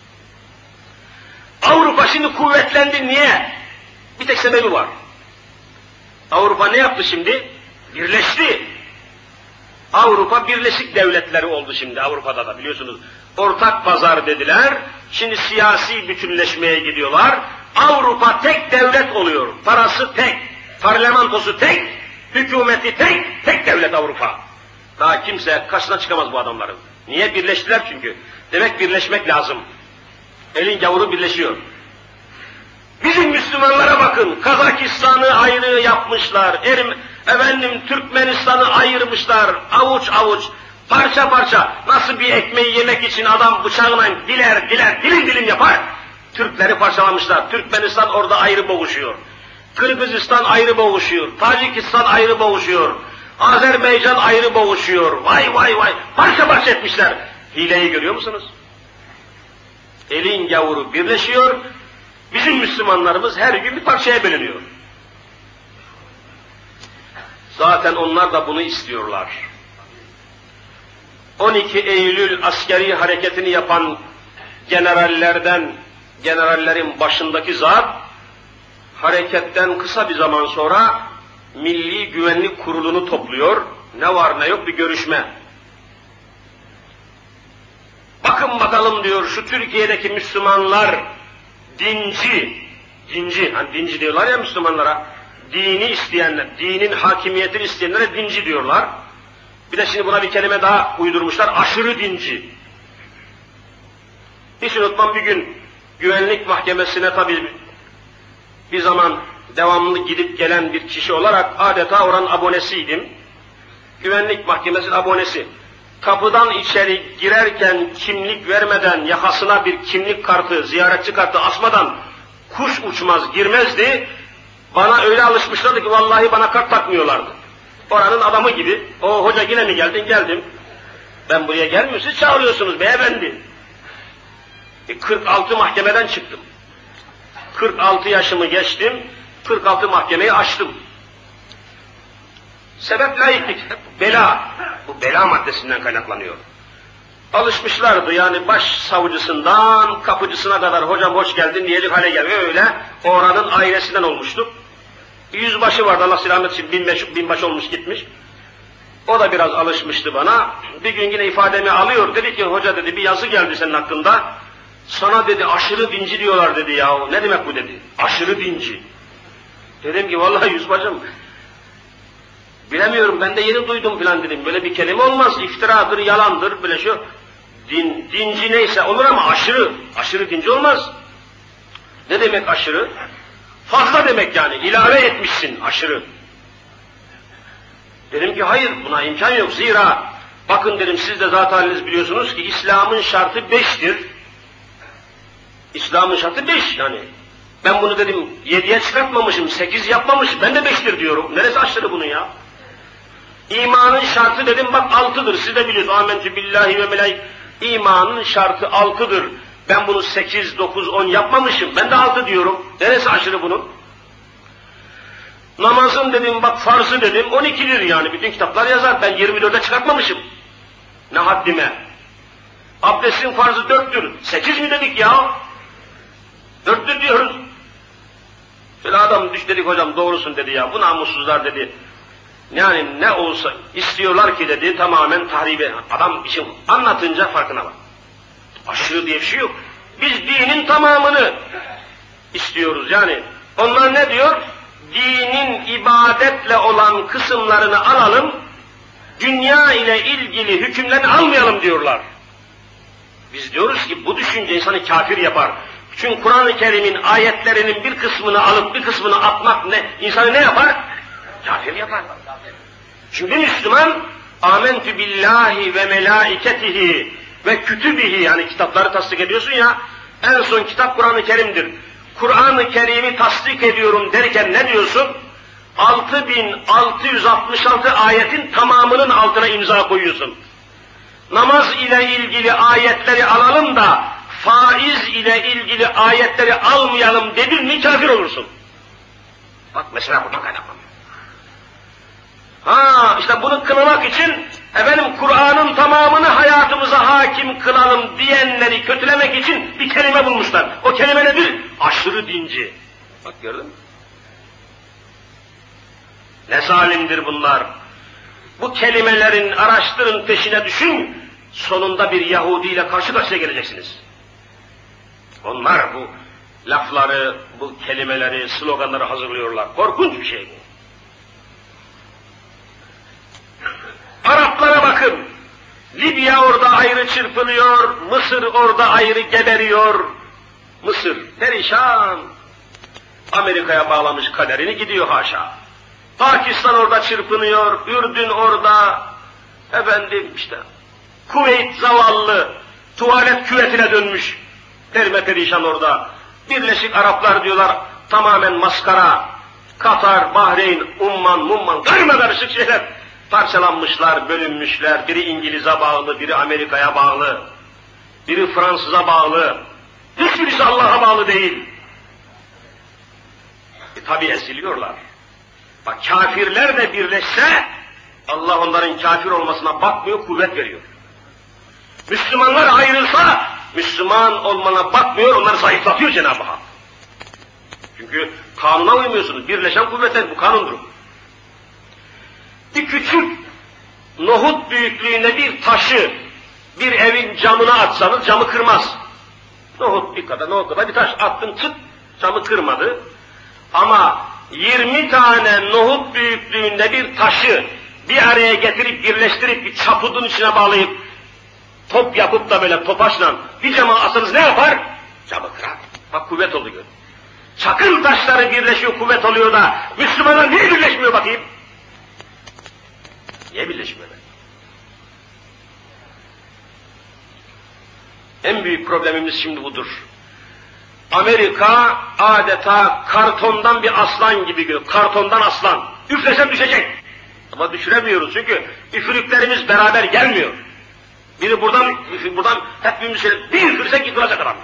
Avrupa şimdi kuvvetlendi, niye? Bir tek sebebi var. Avrupa ne yaptı şimdi? Birleşti. Avrupa Birleşik Devletleri oldu şimdi Avrupa'da da biliyorsunuz. Ortak pazar dediler, şimdi siyasi bütünleşmeye gidiyorlar. Avrupa tek devlet oluyor, parası tek, parlamentosu tek, hükümeti tek, tek devlet Avrupa. Daha kimse karşısına çıkamaz bu adamların. Niye? Birleştiler çünkü. Demek birleşmek lazım. Elin gavuru birleşiyor. Bizim Müslümanlara bakın, Kazakistan'ı ayrı yapmışlar, Erim, efendim Türkmenistan'ı ayırmışlar, avuç avuç, parça parça, nasıl bir ekmeği yemek için adam bıçağına diler diler, dilim dilim yapar, Türkleri parçalamışlar, Türkmenistan orada ayrı boğuşuyor, Kırgızistan ayrı boğuşuyor, Tacikistan ayrı boğuşuyor, Azerbaycan ayrı boğuşuyor, vay vay vay, parça parça etmişler, hileyi görüyor musunuz? Elin gavuru birleşiyor, bizim Müslümanlarımız her gün bir parçaya bölünüyor. Zaten onlar da bunu istiyorlar. on iki Eylül askeri hareketini yapan generallerden, generallerin başındaki zat, hareketten kısa bir zaman sonra Milli Güvenlik Kurulu'nu topluyor. Ne var ne yok bir görüşme. Bakın bakalım diyor, şu Türkiye'deki Müslümanlar dinci, dinci, hani dinci diyorlar ya Müslümanlara, dini isteyenler, dinin hakimiyetini isteyenlere dinci diyorlar. Bir de şimdi buna bir kelime daha uydurmuşlar, aşırı dinci. Hiç unutmam, bir gün güvenlik mahkemesine tabii bir zaman devamlı gidip gelen bir kişi olarak adeta oranın abonesiydim. Güvenlik mahkemesinin abonesi. Kapıdan içeri girerken kimlik vermeden, yakasına bir kimlik kartı, ziyaretçi kartı asmadan kuş uçmaz girmezdi. Bana öyle alışmışlardı ki vallahi bana kart takmıyorlardı. Oranın adamı gibi. O hoca yine mi geldin? Geldim. Ben buraya gelmiyorum, siz çağırıyorsunuz beyefendi. E, kırk altı mahkemeden çıktım. kırk altı yaşımı geçtim, kırk altı mahkemeyi aştım. Sebep laiklik, bela. Bu bela maddesinden kaynaklanıyor. Alışmışlardı yani baş savcısından kapıcısına kadar hocam hoş geldin diyecek hale geliyor. Öyle oranın ailesinden olmuştuk. Yüzbaşı vardı, Allah selamet için binbaşı, binbaşı olmuş gitmiş. O da biraz alışmıştı bana. Bir gün yine ifademi alıyor. Dedi ki hoca dedi bir yazı geldi senin hakkında. Sana dedi aşırı dinci diyorlar dedi ya. Ne demek bu dedi. Aşırı dinci. Dedim ki vallahi yüzbaşım bilemiyorum ben de yeni duydum filan dedim. Böyle bir kelime olmaz. İftiradır, yalandır böyle şu. Din, dinci neyse olur ama aşırı. Aşırı dinci olmaz. Ne demek aşırı? Fazla demek yani. İlave etmişsin aşırı. Dedim ki hayır buna imkan yok. Zira bakın dedim siz de zat haliniz biliyorsunuz ki İslam'ın şartı beştir. İslam'ın şartı beş yani. Ben bunu dedim yediye çıkartmamışım, sekiz yapmamışım. Ben de beştir diyorum. Neresi aşırı bunun ya? İmanın şartı dedim bak altıdır. Siz de biliyorsunuz. Âmentü billahi ve melaik. İmanın şartı altıdır. Ben bunu sekiz, dokuz, on yapmamışım. Ben de altı diyorum. Neresi aşırı bunun? Namazın dedim bak farzı dedim on ikidir yani. Bütün kitaplar yazar. Ben yirmi dörde çıkartmamışım. Ne haddime. Abdestin farzı dörttür. Sekiz mi dedik ya? Dörttür diyoruz. Şöyle adam düş dedik hocam doğrusun dedi ya. Bu namussuzlar dedi. Yani ne olsa istiyorlar ki dedi tamamen tahribe. Adam işin anlatınca farkına bak. Aşırı diye bir şey yok. Biz dinin tamamını istiyoruz yani. Onlar ne diyor? Dinin ibadetle olan kısımlarını alalım, dünya ile ilgili hükümlerini almayalım diyorlar. Biz diyoruz ki bu düşünce insanı kafir yapar. Çünkü Kur'an-ı Kerim'in ayetlerinin bir kısmını alıp bir kısmını atmak ne? İnsanı ne yapar? Kafir yapar. Çünkü Müslüman âmentü billahi ve melâiketihi ve kütübihi yani kitapları tasdik ediyorsun ya en son kitap Kur'an-ı Kerim'dir. Kur'an-ı Kerim'i tasdik ediyorum derken ne diyorsun? altı bin altı yüz altmış altı ayetin tamamının altına imza koyuyorsun. Namaz ile ilgili ayetleri alalım da faiz ile ilgili ayetleri almayalım dedin mi kafir olursun. Bak mesela buradan kaynaklanıyor. Ha işte bunu kınamak için efendim Kur'an'ın tamamını hayatımıza hakim kılalım diyenleri kötülemek için bir kelime bulmuşlar. O kelime nedir? Aşırı dinci. Bak gördün mü? Ne zalimdir bunlar. Bu kelimelerin araştırın peşine düşün, sonunda bir Yahudi ile karşı karşıya geleceksiniz. Onlar bu lafları, bu kelimeleri, sloganları hazırlıyorlar. Korkunç bir şey bu. Araplara bakın. Libya orada ayrı çırpınıyor, Mısır orada ayrı geberiyor. Mısır perişan. Amerika'ya bağlamış kaderini gidiyor haşa. Pakistan orada çırpınıyor, Ürdün orada, efendim işte, Kuveyt zavallı, tuvalet küvetine dönmüş, perme perişan orada. Birleşik Araplar diyorlar, tamamen maskara, Katar, Bahreyn, Umman, Mumman, karma karışık şeyler. Parçalanmışlar, bölünmüşler, biri İngiliz'e bağlı, biri Amerika'ya bağlı, biri Fransız'a bağlı, hiçbirisi Allah'a bağlı değil. E tabi eziliyorlar. Bak kafirler de birleşse, Allah onların kafir olmasına bakmıyor, kuvvet veriyor. Müslümanlar ayrılsa, Müslüman olmana bakmıyor, onları zayıflatıyor Cenab-ı Hak. Çünkü kanuna uymuyorsunuz, birleşen kuvvetler, bu kanundur. Bir küçük nohut büyüklüğünde bir taşı bir evin camına atsanız camı kırmaz. Nohut bir kadar, nohut kadar bir taş attın çıt, camı kırmadı. Ama yirmi tane nohut büyüklüğünde bir taşı bir araya getirip birleştirip bir çapudun içine bağlayıp top yapıp da böyle topaçla bir cama atsanız ne yapar? Camı kırar. Bak kuvvet oldu gör. Çakıl taşları birleşiyor, kuvvet oluyor da Müslümanlar niye birleşmiyor bakayım? Niye birleşmiyorlar? En büyük problemimiz şimdi budur. Amerika adeta kartondan bir aslan gibi görüyor. Kartondan aslan. Üflesen düşecek. Ama düşüremiyoruz çünkü üfürüklerimiz beraber gelmiyor. Biri buradan, buradan hepimiz şöyle bir üfürsek yıkılacak adam.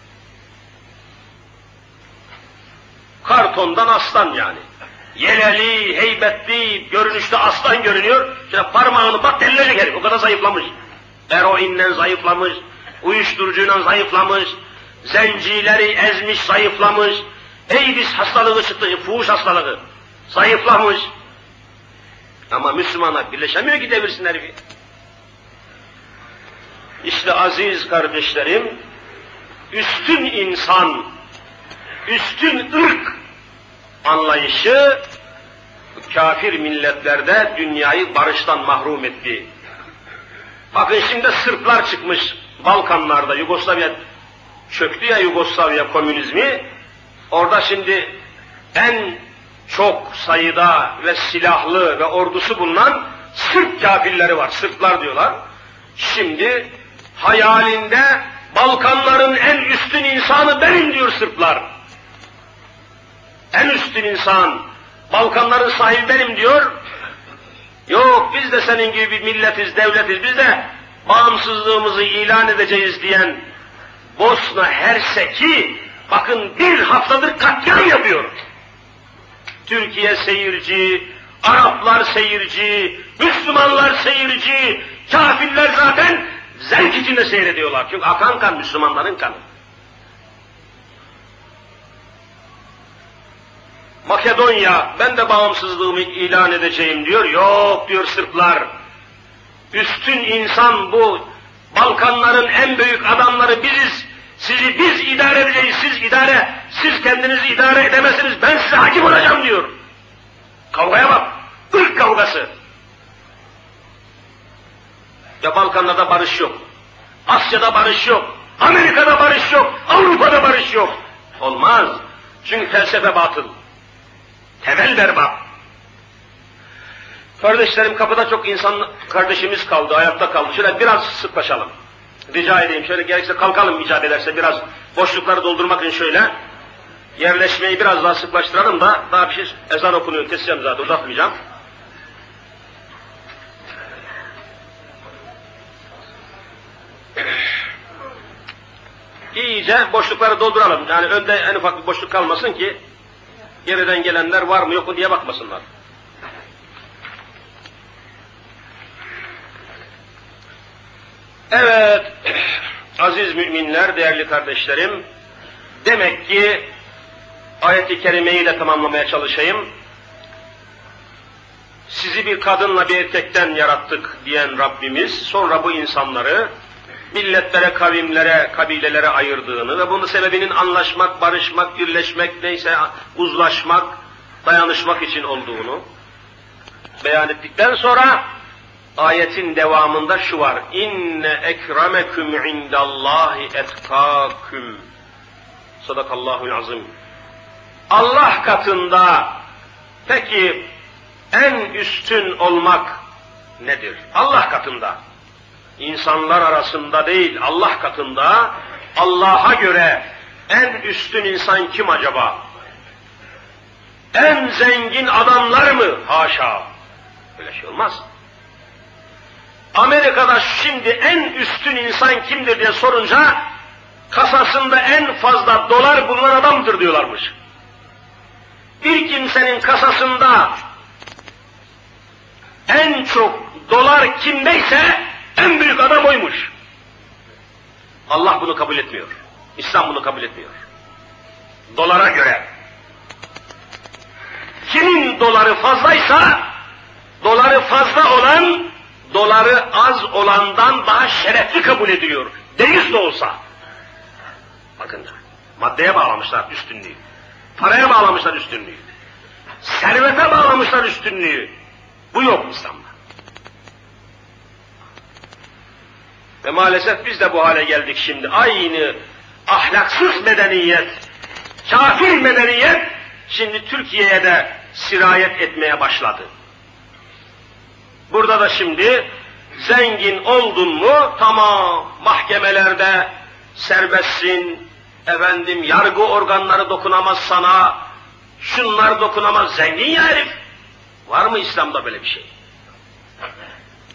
Kartondan aslan yani. Yeleli, heybetli, görünüşte aslan görünüyor. Şöyle parmağını bak delilecek herif. O kadar zayıflamış. Eroinle zayıflamış, uyuşturucuyla zayıflamış, zencileri ezmiş, zayıflamış, AIDS hastalığı çıktı, fuhuş hastalığı, zayıflamış. Ama Müslümanlar birleşemiyor ki devirsin herifi. İşte aziz kardeşlerim, üstün insan, üstün ırk anlayışı kafir milletlerde dünyayı barıştan mahrum etti. Bakın şimdi Sırplar çıkmış Balkanlarda, Yugoslavya çöktü ya Yugoslavya komünizmi, orada şimdi en çok sayıda ve silahlı ve ordusu bulunan Sırp kafirleri var, Sırplar diyorlar. Şimdi hayalinde Balkanların en üstün insanı benim diyor Sırplar. En üstün insan, Balkanların sahibi benim diyor. Yok biz de senin gibi bir milletiz, devletiz, biz de bağımsızlığımızı ilan edeceğiz diyen Bosna Hersek'i bakın bir haftadır katliam yapıyor. Türkiye seyirci, Araplar seyirci, Müslümanlar seyirci, kafirler zaten zevk içinde seyrediyorlar. Çünkü akan kan Müslümanların kanı. Makedonya, ben de bağımsızlığımı ilan edeceğim diyor. Yok diyor Sırplar. Üstün insan bu. Balkanların en büyük adamları biziz. Sizi biz idare edeceğiz. Siz idare, siz kendinizi idare edemezsiniz. Ben size hakim olacağım diyor. Kavgaya bak. Irk kavgası. Ya Balkanlarda barış yok. Asya'da barış yok. Amerika'da barış yok. Avrupa'da barış yok. Olmaz. Çünkü felsefe batıl. Temel berbat. Kardeşlerim kapıda çok insan kardeşimiz kaldı, ayakta kaldı. Şöyle biraz sıklaşalım. Rica edeyim şöyle gerekirse kalkalım icap ederse biraz boşlukları doldurmak için şöyle yerleşmeyi biraz daha sıklaştıralım da daha bir şey ezan okunuyor keseceğim zaten uzatmayacağım. İyice boşlukları dolduralım. Yani önde en ufak bir boşluk kalmasın ki geriden gelenler var mı yok mu diye bakmasınlar. Evet, aziz müminler, değerli kardeşlerim, demek ki ayet-i kerimeyi de tamamlamaya çalışayım. Sizi bir kadınla bir erkekten yarattık diyen Rabbimiz, sonra bu insanları milletlere, kavimlere, kabilelere ayırdığını ve bunun sebebinin anlaşmak, barışmak, birleşmek, neyse uzlaşmak, dayanışmak için olduğunu beyan ettikten sonra ayetin devamında şu var. İnne ekrameküm indallahi etkâküm. Sadakallahul azim. Allah katında peki en üstün olmak nedir? Allah katında. İnsanlar arasında değil, Allah katında, Allah'a göre en üstün insan kim acaba? En zengin adamlar mı? Haşa! Öyle şey olmaz. Amerika'da şimdi en üstün insan kimdir diye sorunca, kasasında en fazla dolar bulunan adamdır diyorlarmış. Bir kimsenin kasasında en çok dolar kimdeyse, en büyük adam oymuş. Allah bunu kabul etmiyor. İslam bunu kabul etmiyor. Dolara göre. Kimin doları fazlaysa, doları fazla olan, doları az olandan daha şerefli kabul ediliyor. Deist de olsa. Bakın, maddeye bağlamışlar üstünlüğü. Paraya bağlamışlar üstünlüğü. Servete bağlamışlar üstünlüğü. Bu yok İslam'da. Ve maalesef biz de bu hale geldik şimdi. Aynı ahlaksız medeniyet, kafir medeniyet, şimdi Türkiye'ye de sirayet etmeye başladı. Burada da şimdi zengin oldun mu tamam mahkemelerde serbestsin, efendim yargı organları dokunamaz sana, şunlar dokunamaz, zengin ya herif. Var mı İslam'da böyle bir şey?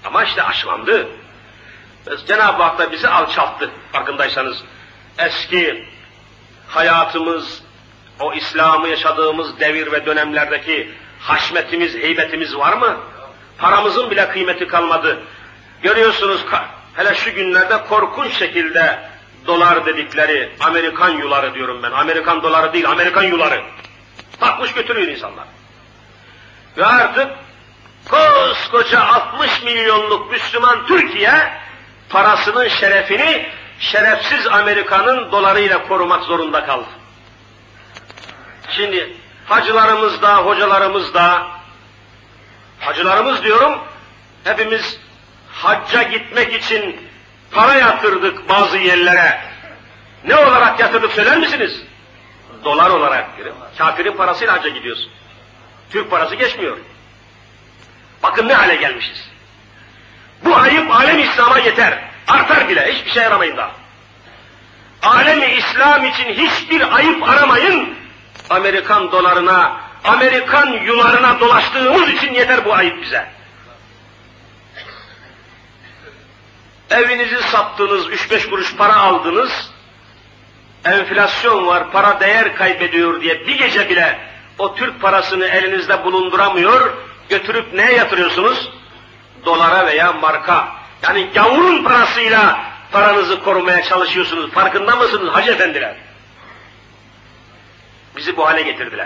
Ama işte aşılandı. Cenab-ı Hak da bizi alçalttı farkındaysanız. Eski hayatımız, o İslam'ı yaşadığımız devir ve dönemlerdeki haşmetimiz, heybetimiz var mı? Paramızın bile kıymeti kalmadı. Görüyorsunuz hele şu günlerde korkunç şekilde dolar dedikleri Amerikan yuları diyorum ben. Amerikan doları değil, Amerikan yuları. Takmış götürüyor insanlar. Ve artık koskoca altmış milyonluk Müslüman Türkiye parasının şerefini şerefsiz Amerika'nın dolarıyla korumak zorunda kaldı. Şimdi hacılarımız da, hocalarımız da, hacılarımız diyorum, hepimiz hacca gitmek için para yatırdık bazı yerlere. Ne olarak yatırdık söyler misiniz? Dolar olarak. Kafirin parasıyla hacca gidiyorsun. Türk parası geçmiyor. Bakın ne hale gelmişiz. Bu ayıp alem İslam'a yeter. Artar bile, hiçbir şey aramayın daha. Alemi İslam için hiçbir ayıp aramayın. Amerikan dolarına, Amerikan yularına dolaştığımız için yeter bu ayıp bize. Evinizi sattınız, üç beş kuruş para aldınız, enflasyon var, para değer kaybediyor diye bir gece bile o Türk parasını elinizde bulunduramıyor, götürüp neye yatırıyorsunuz? Dolara veya marka. Yani gavurun parasıyla paranızı korumaya çalışıyorsunuz. Farkında mısınız hacı efendiler? Bizi bu hale getirdiler.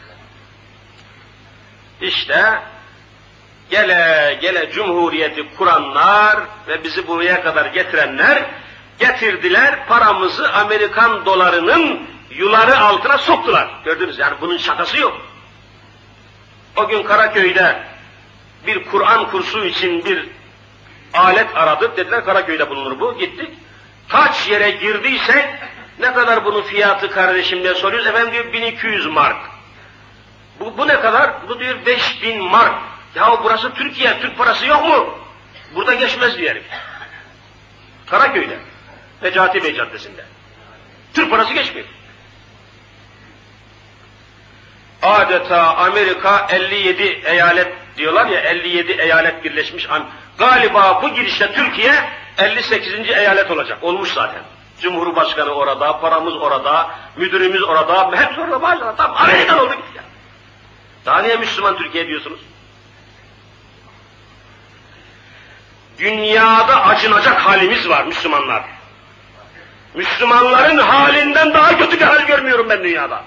İşte gele gele Cumhuriyeti kuranlar ve bizi buraya kadar getirenler getirdiler, paramızı Amerikan dolarının yuları altına soktular. Gördünüz yani bunun şakası yok. O gün Karaköy'de bir Kur'an kursu için bir alet aradık. Dediler Karaköy'de bulunur bu. Gittik. Kaç yere girdiysek ne kadar bunun fiyatı kardeşim diye soruyoruz. Efendim diyor bin iki yüz mark. Bu, bu ne kadar? Bu diyor beş bin mark. Ya burası Türkiye, Türk parası yok mu? Burada geçmez diyelim. Karaköy'de. Necati Bey Caddesi'nde. Türk parası geçmiyor. Adeta Amerika elli yedi eyalet diyorlar ya, elli yedi eyalet birleşmiş. Galiba bu girişte Türkiye elli sekizinci eyalet olacak. Olmuş zaten. Cumhurbaşkanı orada, paramız orada, müdürümüz orada, hepsi orada başladı. Tam Amerikan oldu gitti ya. Daha niye Müslüman Türkiye diyorsunuz? Dünyada acınacak halimiz var Müslümanlar. Müslümanların halinden daha kötü bir hal görmüyorum ben dünyada.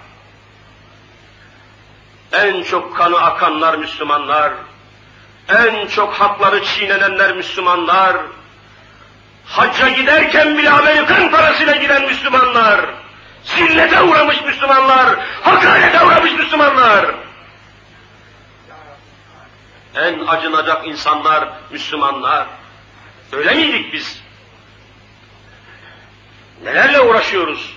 En çok kanı akanlar Müslümanlar, en çok hakları çiğnenenler Müslümanlar, hacca giderken bile Amerikan parasıyla giden Müslümanlar, zillete uğramış Müslümanlar, hakarete uğramış Müslümanlar. En acınacak insanlar Müslümanlar. Öyle miydik biz? Nelerle uğraşıyoruz?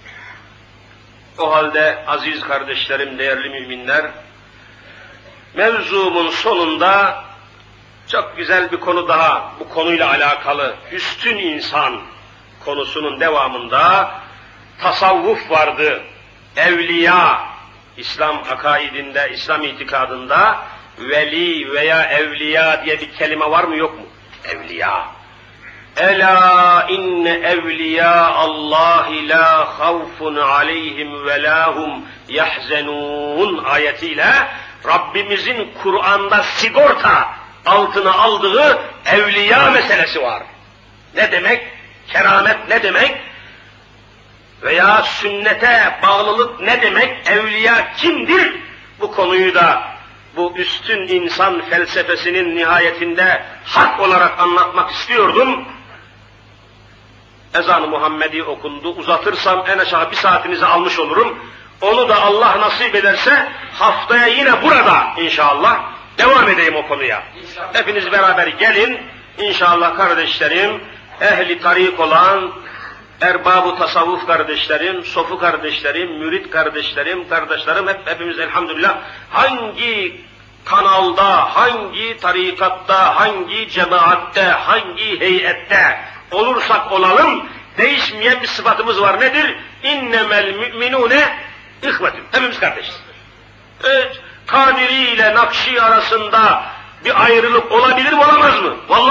O halde aziz kardeşlerim, değerli müminler, mevzumun sonunda çok güzel bir konu daha, bu konuyla alakalı, üstün insan konusunun devamında tasavvuf vardı, evliya, İslam akaidinde, İslam itikadında veli veya evliya diye bir kelime var mı yok mu? Evliya. Ela inne evliya Allahi la havfun aleyhim ve lahum yahzenun ayetiyle Rabbimizin Kur'an'da sigorta altına aldığı evliya meselesi var. Ne demek? Keramet ne demek? Veya sünnete bağlılık ne demek? Evliya kimdir? Bu konuyu da bu üstün insan felsefesinin nihayetinde hak olarak anlatmak istiyordum. Ezan-ı Muhammedi okundu. Uzatırsam en aşağı bir saatinizi almış olurum. Onu da Allah nasip ederse haftaya yine burada inşallah devam edeyim o konuya. İnşallah. Hepiniz beraber gelin. İnşallah kardeşlerim, ehli tarik olan, erbab-ı tasavvuf kardeşlerim, sofu kardeşlerim, mürit kardeşlerim, kardeşlerim hep hepimiz elhamdülillah hangi kanalda, hangi tarikatta, hangi cemaatte, hangi heyette olursak olalım, değişmeyen bir sıfatımız var. Nedir? İnnemel müminune ihvetün. Hepimiz kardeşiz. Evet, Kadiri ile Nakşi arasında bir ayrılık olabilir mi, olamaz mı? Vallahi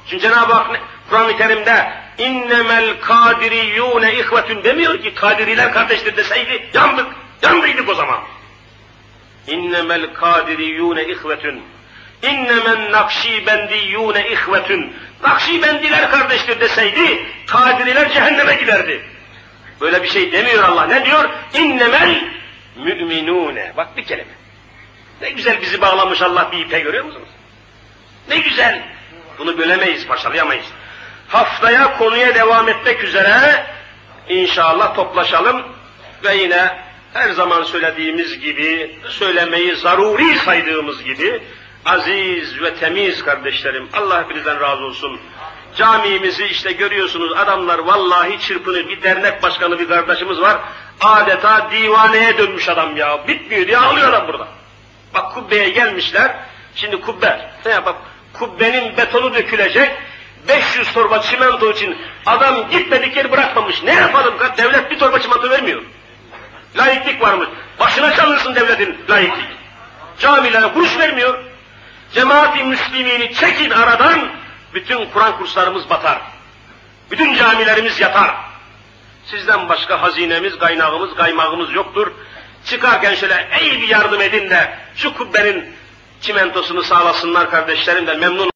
Çünkü Cenab-ı Hak Kur'an-ı Kerim'de innemel kadiriyûne ihvetün demiyor ki kadiriler kardeştir deseydi yandık, yandıydık o zaman. İnnemel kadiriyûne ihvetün. İnnemen nakşibendiyyûne ihvetün. Nakşibendiler kardeştir deseydi kadiriler cehenneme giderdi. Böyle bir şey demiyor Allah. Ne diyor? İnnemel müminûne. Bak bir kelime. Ne güzel bizi bağlamış Allah bir ipe, görüyor musunuz? Ne güzel. Bunu bölemeyiz, parçalayamayız. Haftaya konuya devam etmek üzere inşallah toplaşalım ve yine her zaman söylediğimiz gibi, söylemeyi zaruri saydığımız gibi, aziz ve temiz kardeşlerim, Allah hepinizden razı olsun. Camimizi işte görüyorsunuz, adamlar vallahi çırpınır. Bir dernek başkanı bir kardeşimiz var, adeta divaneye dönmüş adam ya, bitmiyor diye ağlıyor adam burada. Bak kubbeye gelmişler, şimdi kubbe, ne bak kubbenin betonu dökülecek, beş yüz torba çimento için adam gitmedik yer bırakmamış. Ne yapalım? Devlet bir torba çimento vermiyor. Laiklik varmış. Başına çalınsın devletin laiklik. Camilere kuruş vermiyor. Cemaat-i Müslümini çekin aradan, bütün Kur'an kurslarımız batar. Bütün camilerimiz yatar. Sizden başka hazinemiz, kaynağımız, kaymağımız yoktur. Çıkarken şöyle iyi bir yardım edin de şu kubbenin çimentosunu sağlasınlar kardeşlerim de memnun